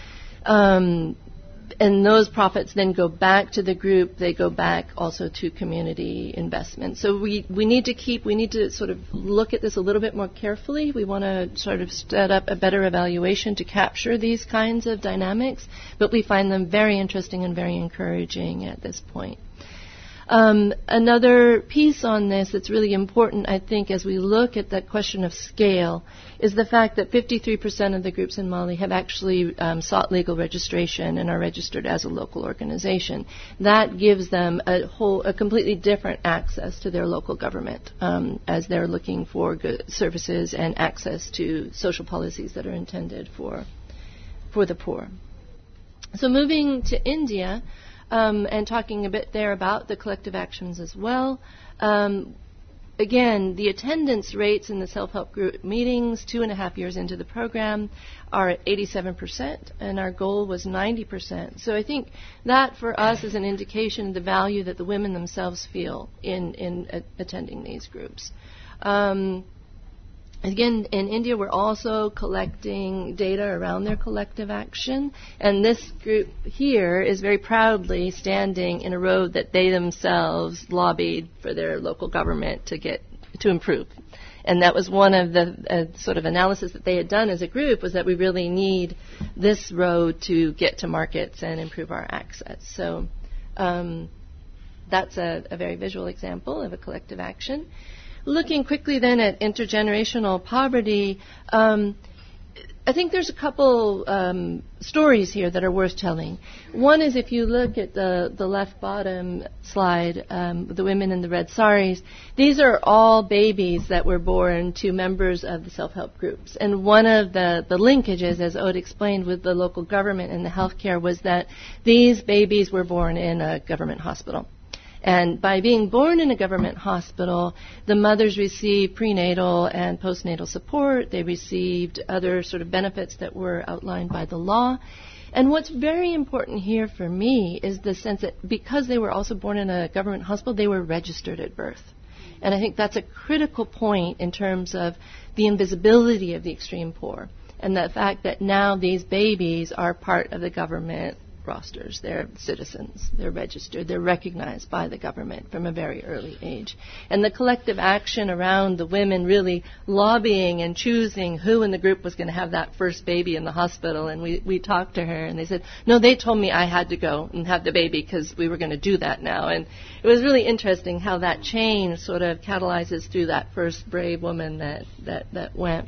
And those profits then go back to the group. They go back also to community investment. So we need to sort of look at this a little bit more carefully. We want to sort of set up a better evaluation to capture these kinds of dynamics, but we find them very interesting and very encouraging at this point. Another piece on this that's really important, I think, as we look at that question of scale, is the fact that 53% of the groups in Mali have actually sought legal registration and are registered as a local organization. That gives them a completely different access to their local government as they're looking for good services and access to social policies that are intended for the poor. So moving to India, and talking a bit there about the collective actions as well. again, the attendance rates in the self-help group meetings 2.5 years into the program are at 87%, and our goal was 90%. So I think that for us is an indication of the value that the women themselves feel in attending these groups. Again, in India, we're also collecting data around their collective action, and this group here is very proudly standing in a road that they themselves lobbied for their local government to improve. And that was one of the sort of analysis that they had done as a group, was that we really need this road to get to markets and improve our access. So that's a very visual example of a collective action. Looking quickly then at intergenerational poverty, I think there's a couple stories here that are worth telling. One is if you look at the left bottom slide, the women in the red saris, these are all babies that were born to members of the self-help groups. And one of the linkages, as Aude explained, with the local government and the healthcare was that these babies were born in a government hospital. And by being born in a government hospital, the mothers received prenatal and postnatal support. They received other sort of benefits that were outlined by the law. And what's very important here for me is the sense that because they were also born in a government hospital, they were registered at birth. And I think that's a critical point in terms of the invisibility of the extreme poor and the fact that now these babies are part of the government rosters. They're citizens. They're registered. They're recognized by the government from a very early age. And the collective action around the women really lobbying and choosing who in the group was going to have that first baby in the hospital. And we talked to her, and they said, no, they told me I had to go and have the baby because we were going to do that now. And it was really interesting how that chain sort of catalyzes through that first brave woman that went.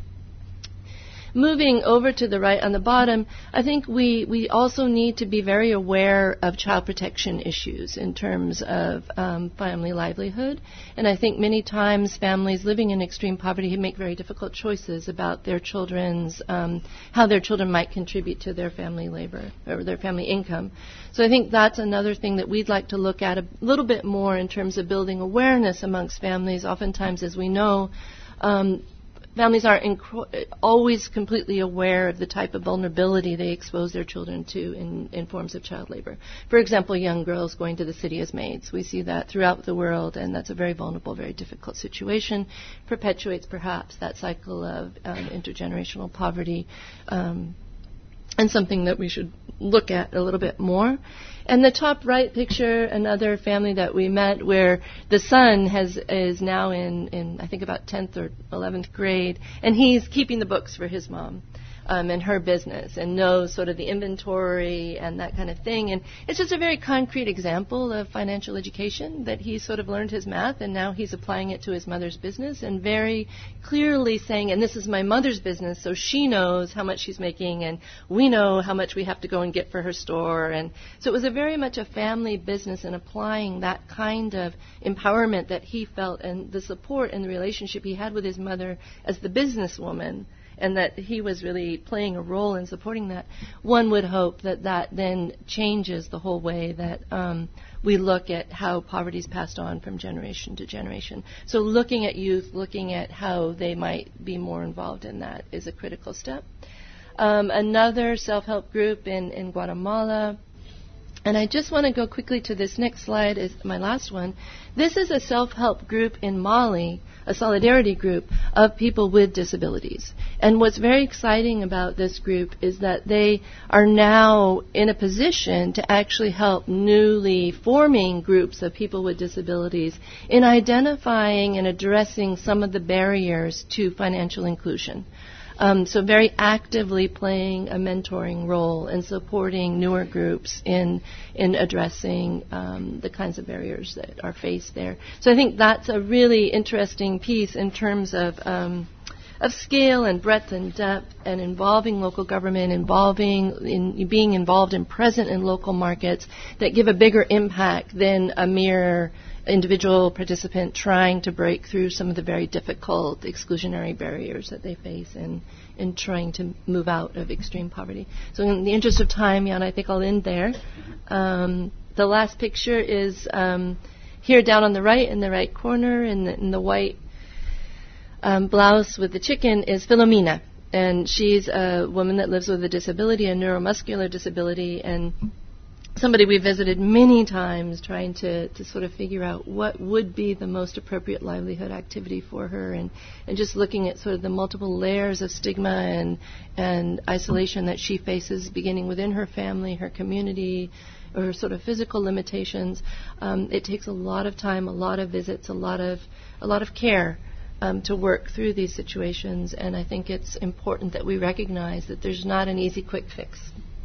Moving over to the right on the bottom, I think we also need to be very aware of child protection issues in terms of family livelihood. And I think many times families living in extreme poverty make very difficult choices about their children's, how their children might contribute to their family labor or their family income. So I think that's another thing that we'd like to look at a little bit more in terms of building awareness amongst families. Oftentimes, as we know, families aren't always completely aware of the type of vulnerability they expose their children to in forms of child labor. For example, young girls going to the city as maids. We see that throughout the world, and that's a very vulnerable, very difficult situation. Perpetuates perhaps that cycle of intergenerational poverty, and something that we should look at a little bit more. And the top right picture, another family that we met where the son is now in I think about 10th or 11th grade, and he's keeping the books for his mom and her business and knows sort of the inventory and that kind of thing. And it's just a very concrete example of financial education that he sort of learned his math and now he's applying it to his mother's business and very clearly saying, and this is my mother's business, so she knows how much she's making and we know how much we have to go and get for her store. And so it was a very much a family business and applying that kind of empowerment that he felt and the support and the relationship he had with his mother as the businesswoman, and that he was really playing a role in supporting that. One would hope that that then changes the whole way that we look at how poverty is passed on from generation to generation. So looking at youth, looking at how they might be more involved in that is a critical step. Another self-help group in Guatemala, and I just want to go quickly to this next slide, is my last one. This is a self-help group in Mali, a solidarity group of people with disabilities. And what's very exciting about this group is that they are now in a position to actually help newly forming groups of people with disabilities in identifying and addressing some of the barriers to financial inclusion. So very actively playing a mentoring role and supporting newer groups in addressing the kinds of barriers that are faced there. So I think that's a really interesting piece in terms of scale and breadth and depth and involving local government, being involved and present in local markets that give a bigger impact than a mere individual participant trying to break through some of the very difficult exclusionary barriers that they face in trying to move out of extreme poverty. So in the interest of time, Jan, I think I'll end there. The last picture is here down on the right, in the right corner, in the white blouse with the chicken is Philomena. And she's a woman that lives with a disability, a neuromuscular disability, and somebody we visited many times trying to sort of figure out what would be the most appropriate livelihood activity for her, and just looking at sort of the multiple layers of stigma and isolation that she faces, beginning within her family, her community, or her sort of physical limitations. It takes a lot of time, a lot of visits, a lot of care to work through these situations, and I think it's important that we recognize that there's not an easy quick fix.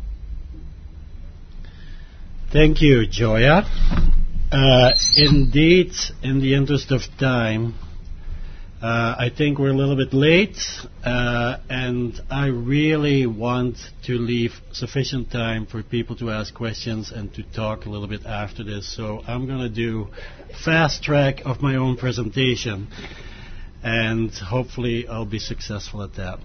Thank you, Joya. Indeed, in the interest of time, I think we're a little bit late, and I really want to leave sufficient time for people to ask questions and to talk a little bit after this. So I'm going to do fast track of my own presentation, and hopefully I'll be successful at that.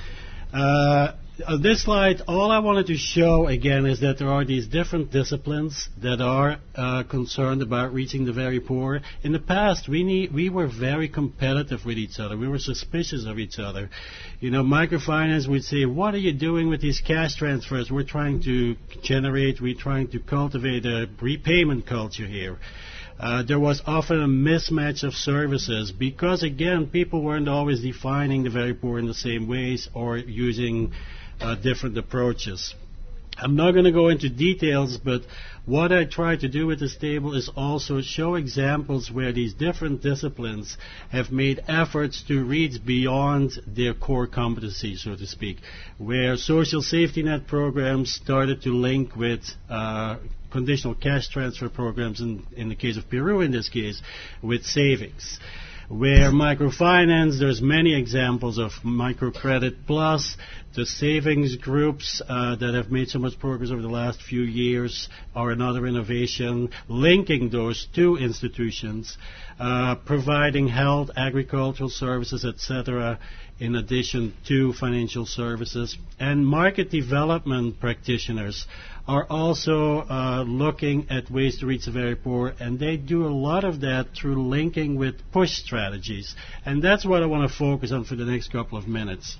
On this slide, all I wanted to show again is that there are these different disciplines that are concerned about reaching the very poor. In the past, we were very competitive with each other. We were suspicious of each other. You know, microfinance would say, "What are you doing with these cash transfers? We're trying to cultivate a repayment culture here." There was often a mismatch of services because, again, people weren't always defining the very poor in the same ways or using different approaches. I'm not going to go into details, but what I try to do with this table is also show examples where these different disciplines have made efforts to reach beyond their core competency, so to speak, where social safety net programs started to link with conditional cash transfer programs, in the case of Peru in this case, with savings. Where microfinance, there's many examples of Microcredit Plus, the savings groups that have made so much progress over the last few years are another innovation, linking those two institutions, providing health, agricultural services, etc., in addition to financial services. And market development practitioners are also looking at ways to reach the very poor, and they do a lot of that through linking with push strategies. And that's what I want to focus on for the next couple of minutes.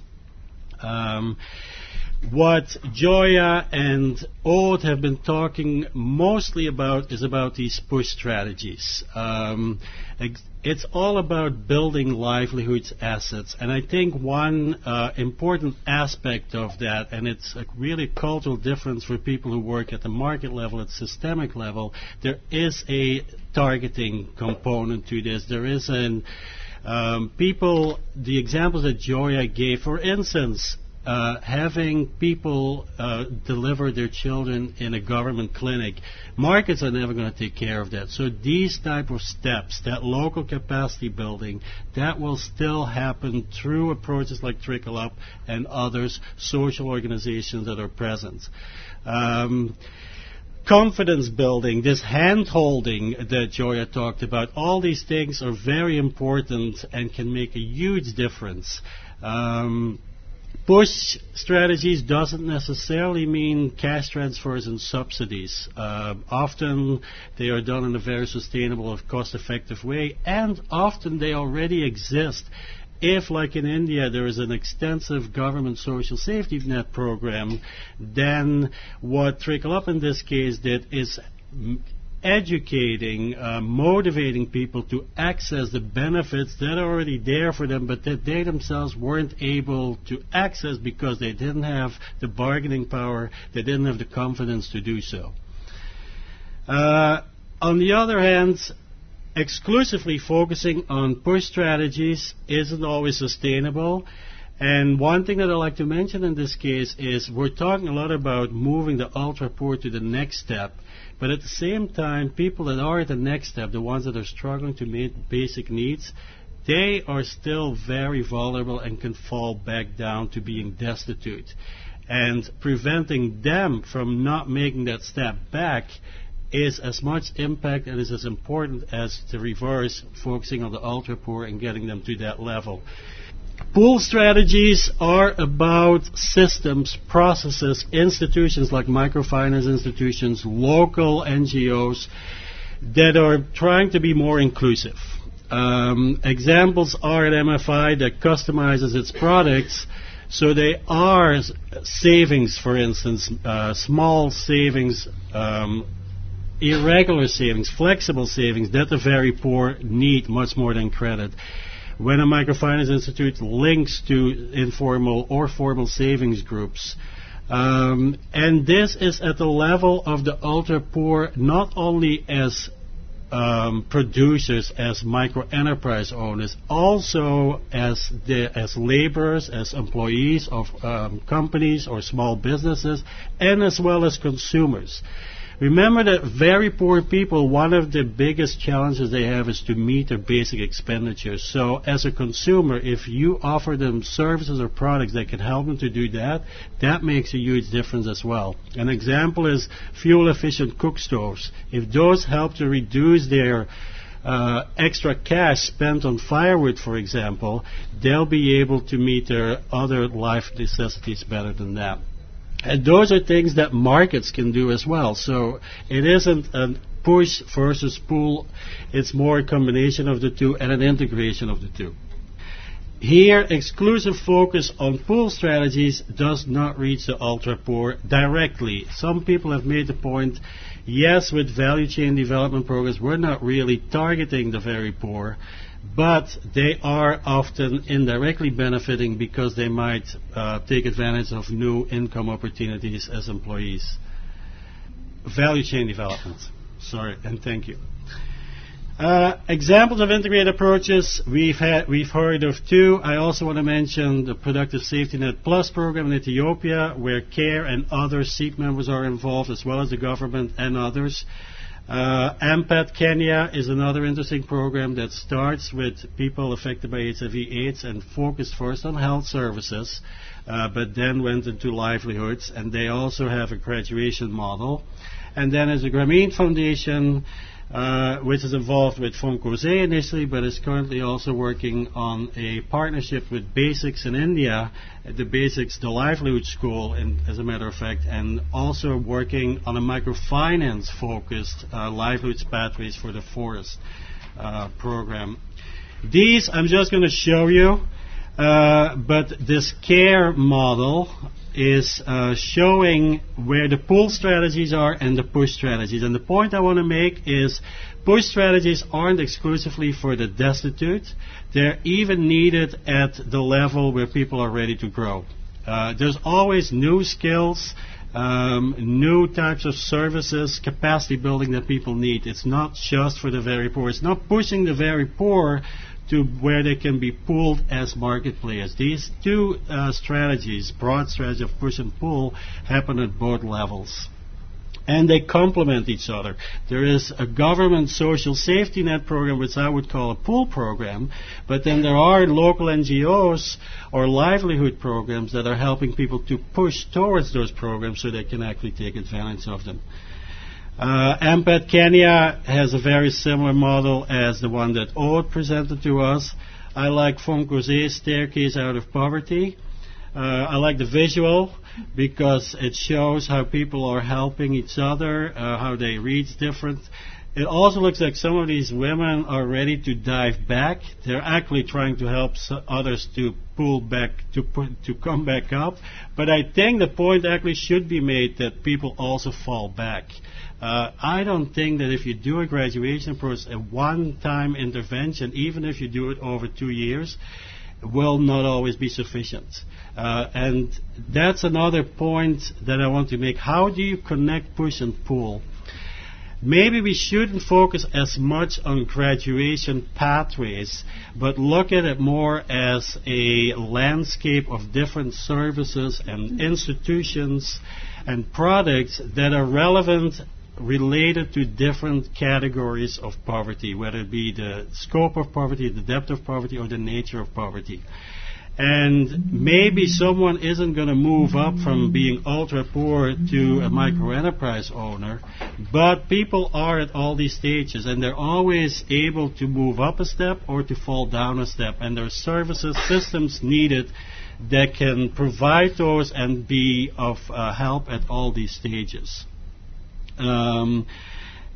What Joya and Aude have been talking mostly about is about these push strategies. It's all about building livelihoods assets, and I think one important aspect of that, and it's a really cultural difference for people who work at the market level, at systemic level, there is a targeting component to this. There is the examples that Joya gave, for instance, having people deliver their children in a government clinic, markets are never going to take care of that. So these type of steps, that local capacity building, that will still happen through approaches like Trickle Up and others, social organizations that are present. Confidence building, this hand-holding that Joya talked about, all these things are very important and can make a huge difference. Push strategies doesn't necessarily mean cash transfers and subsidies. Often they are done in a very sustainable and cost-effective way, and often they already exist. If, like in India, there is an extensive government social safety net program, then what Trickle Up in this case did is educating, motivating people to access the benefits that are already there for them, but that they themselves weren't able to access because they didn't have the bargaining power, they didn't have the confidence to do so. On the other hand, exclusively focusing on push strategies isn't always sustainable. And one thing that I'd like to mention in this case is we're talking a lot about moving the ultra-poor to the next step. But at the same time, people that are at the next step, the ones that are struggling to meet basic needs, they are still very vulnerable and can fall back down to being destitute. And preventing them from not making that step back is as much impact and is as important as the reverse, focusing on the ultra-poor and getting them to that level. Pool strategies are about systems, processes, institutions like microfinance institutions, local NGOs that are trying to be more inclusive. Examples are at MFI that customizes its products, so they are savings, for instance, small savings, irregular savings, flexible savings that the very poor need much more than credit. When a microfinance institute links to informal or formal savings groups, and this is at the level of the ultra poor, not only as producers, as micro enterprise owners, also as laborers, as employees of companies or small businesses, and as well as consumers. Remember that very poor people, one of the biggest challenges they have is to meet their basic expenditures. So as a consumer, if you offer them services or products that can help them to do that, that makes a huge difference as well. An example is fuel-efficient cook stoves. If those help to reduce their extra cash spent on firewood, for example, they'll be able to meet their other life necessities better than that. And those are things that markets can do as well. So it isn't a push versus pull. It's more a combination of the two and an integration of the two. Here, exclusive focus on pull strategies does not reach the ultra-poor directly. Some people have made the point, yes, with value chain development programs, we're not really targeting the very poor, but they are often indirectly benefiting because they might take advantage of new income opportunities as employees. Value chain development. Sorry, and thank you. Examples of integrated approaches, we've heard of two. I also want to mention the Productive Safety Net Plus program in Ethiopia, where CARE and other SEEP members are involved, as well as the government and others. AMPAT Kenya is another interesting program that starts with people affected by HIV/AIDS and focused first on health services, but then went into livelihoods, and they also have a graduation model. And then there's the Grameen Foundation, which is involved with Foncose initially, but is currently also working on a partnership with Basics in India, the Basics, the livelihood school, as a matter of fact, and also working on a microfinance-focused livelihoods pathways for the forest program. These I'm just going to show you, but this CARE model is showing where the pull strategies are and the push strategies. And the point I want to make is push strategies aren't exclusively for the destitute. They're even needed at the level where people are ready to grow. There's always new skills, new types of services, capacity building that people need. It's not just for the very poor. It's not pushing the very poor to where they can be pulled as market players. These two strategies, broad strategy of push and pull, happen at both levels. And they complement each other. There is a government social safety net program, which I would call a pull program, but then there are local NGOs or livelihood programs that are helping people to push towards those programs so they can actually take advantage of them. AMPAT Kenya has a very similar model as the one that Aude presented to us. I like Foncose's Staircase Out of Poverty. I like the visual because it shows how people are helping each other, how they reach different. It also looks like some of these women are ready to dive back. They're actually trying to help others to pull back, to come back up. But I think the point actually should be made that people also fall back. I don't think that if you do a graduation process, a one-time intervention, even if you do it over 2 years, will not always be sufficient. And that's another point that I want to make. How do you connect push and pull? Maybe we shouldn't focus as much on graduation pathways, but look at it more as a landscape of different services and institutions and products that are relevant, related to different categories of poverty, whether it be the scope of poverty, the depth of poverty, or the nature of poverty. And maybe someone isn't going to move up from being ultra poor to a micro-enterprise owner, but people are at all these stages, and they're always able to move up a step or to fall down a step, and there are services, systems needed that can provide those and be of help at all these stages.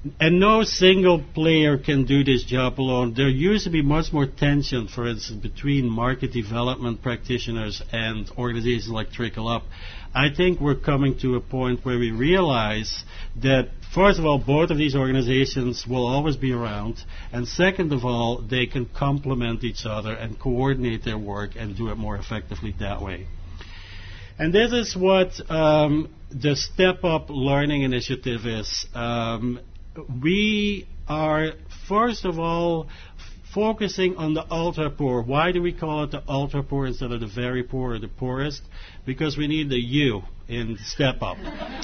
And no single player can do this job alone. There used to be much more tension, for instance, between market development practitioners and organizations like Trickle Up. I think we're coming to a point where we realize that, first of all, both of these organizations will always be around, and second of all, they can complement each other and coordinate their work and do it more effectively that way. And this is what the Step Up Learning Initiative is. We are, first of all, focusing on the ultra poor. Why do we call it the ultra poor instead of the very poor or the poorest? Because we need the U in Step Up.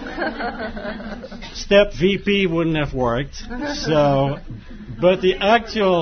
Step VP wouldn't have worked. So, but the actual,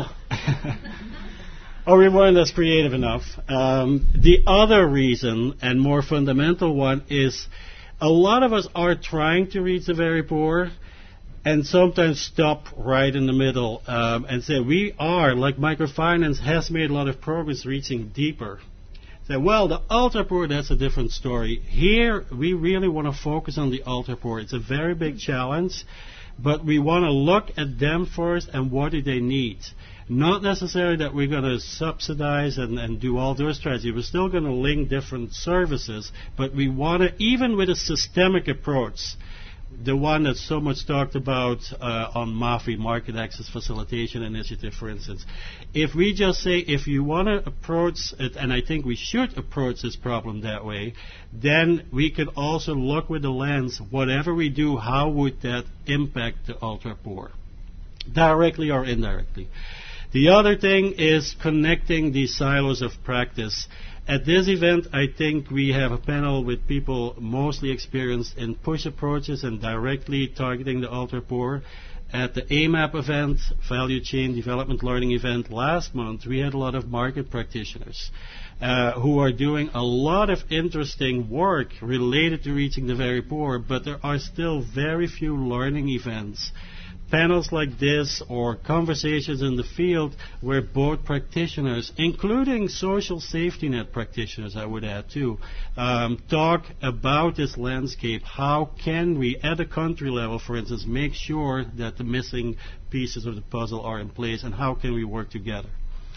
or we weren't as creative enough. The other reason, and more fundamental one, is a lot of us are trying to reach the very poor, and sometimes stop right in the middle and say, we are, like microfinance has made a lot of progress reaching deeper. Say, well, the ultra poor, that's a different story. Here, we really want to focus on the ultra poor. It's a very big challenge, but we want to look at them first and what do they need. Not necessarily that we're going to subsidize and do all those strategies. We're still going to link different services, but we want to, even with a systemic approach, the one that's so much talked about on MAFI, Market Access Facilitation Initiative, for instance. If we just say, if you want to approach it, and I think we should approach this problem that way, then we could also look with the lens, whatever we do, how would that impact the ultra poor, directly or indirectly. The other thing is connecting these silos of practice. At this event, I think we have a panel with people mostly experienced in push approaches and directly targeting the ultra poor. At the AMAP event, Value Chain Development Learning event last month, we had a lot of market practitioners who are doing a lot of interesting work related to reaching the very poor, but there are still very few learning events, panels like this, or conversations in the field where both practitioners, including social safety net practitioners, I would add too, talk about this landscape. How can we, at a country level, for instance, make sure that the missing pieces of the puzzle are in place, and how can we work together?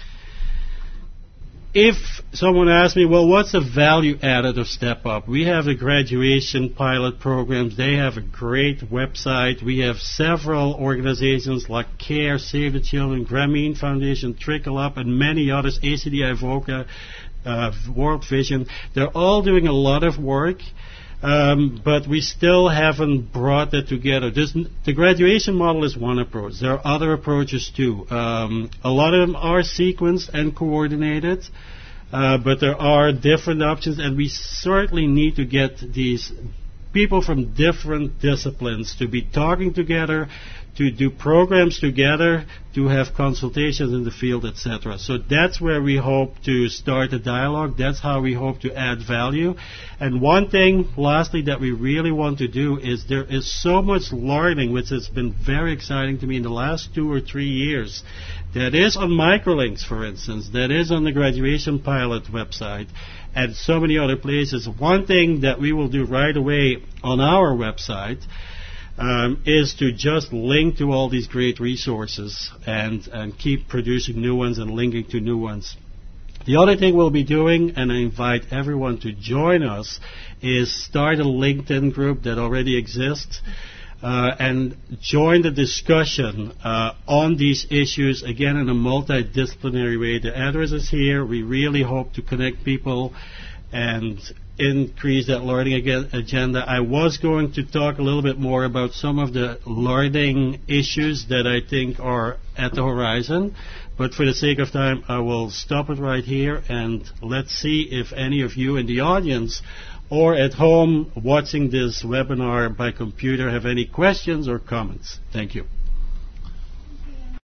If someone asks me, well, what's the value added of Step Up? We have the graduation pilot programs. They have a great website. We have several organizations like CARE, Save the Children, Grameen Foundation, Trickle Up, and many others, ACDI, VOCA, World Vision. They're all doing a lot of work, but we still haven't brought that together. The graduation model is one approach. There are other approaches too. A lot of them are sequenced and coordinated, but there are different options, and we certainly need to get these people from different disciplines to be talking together, to do programs together, to have consultations in the field, etc. So that's where we hope to start a dialogue. That's how we hope to add value. And one thing, lastly, that we really want to do is there is so much learning, which has been very exciting to me in the last 2 or 3 years, that is on Microlinks, for instance, that is on the Graduation Pilot website, and so many other places. One thing that we will do right away on our website is to just link to all these great resources and keep producing new ones and linking to new ones. The other thing we'll be doing, and I invite everyone to join us, is start a LinkedIn group that already exists and join the discussion on these issues, again, in a multidisciplinary way. The address is here. We really hope to connect people and increase that learning agenda. I was going to talk a little bit more about some of the learning issues that I think are at the horizon, but for the sake of time, I will stop it right here, and let's see if any of you in the audience or at home watching this webinar by computer have any questions or comments. Thank you.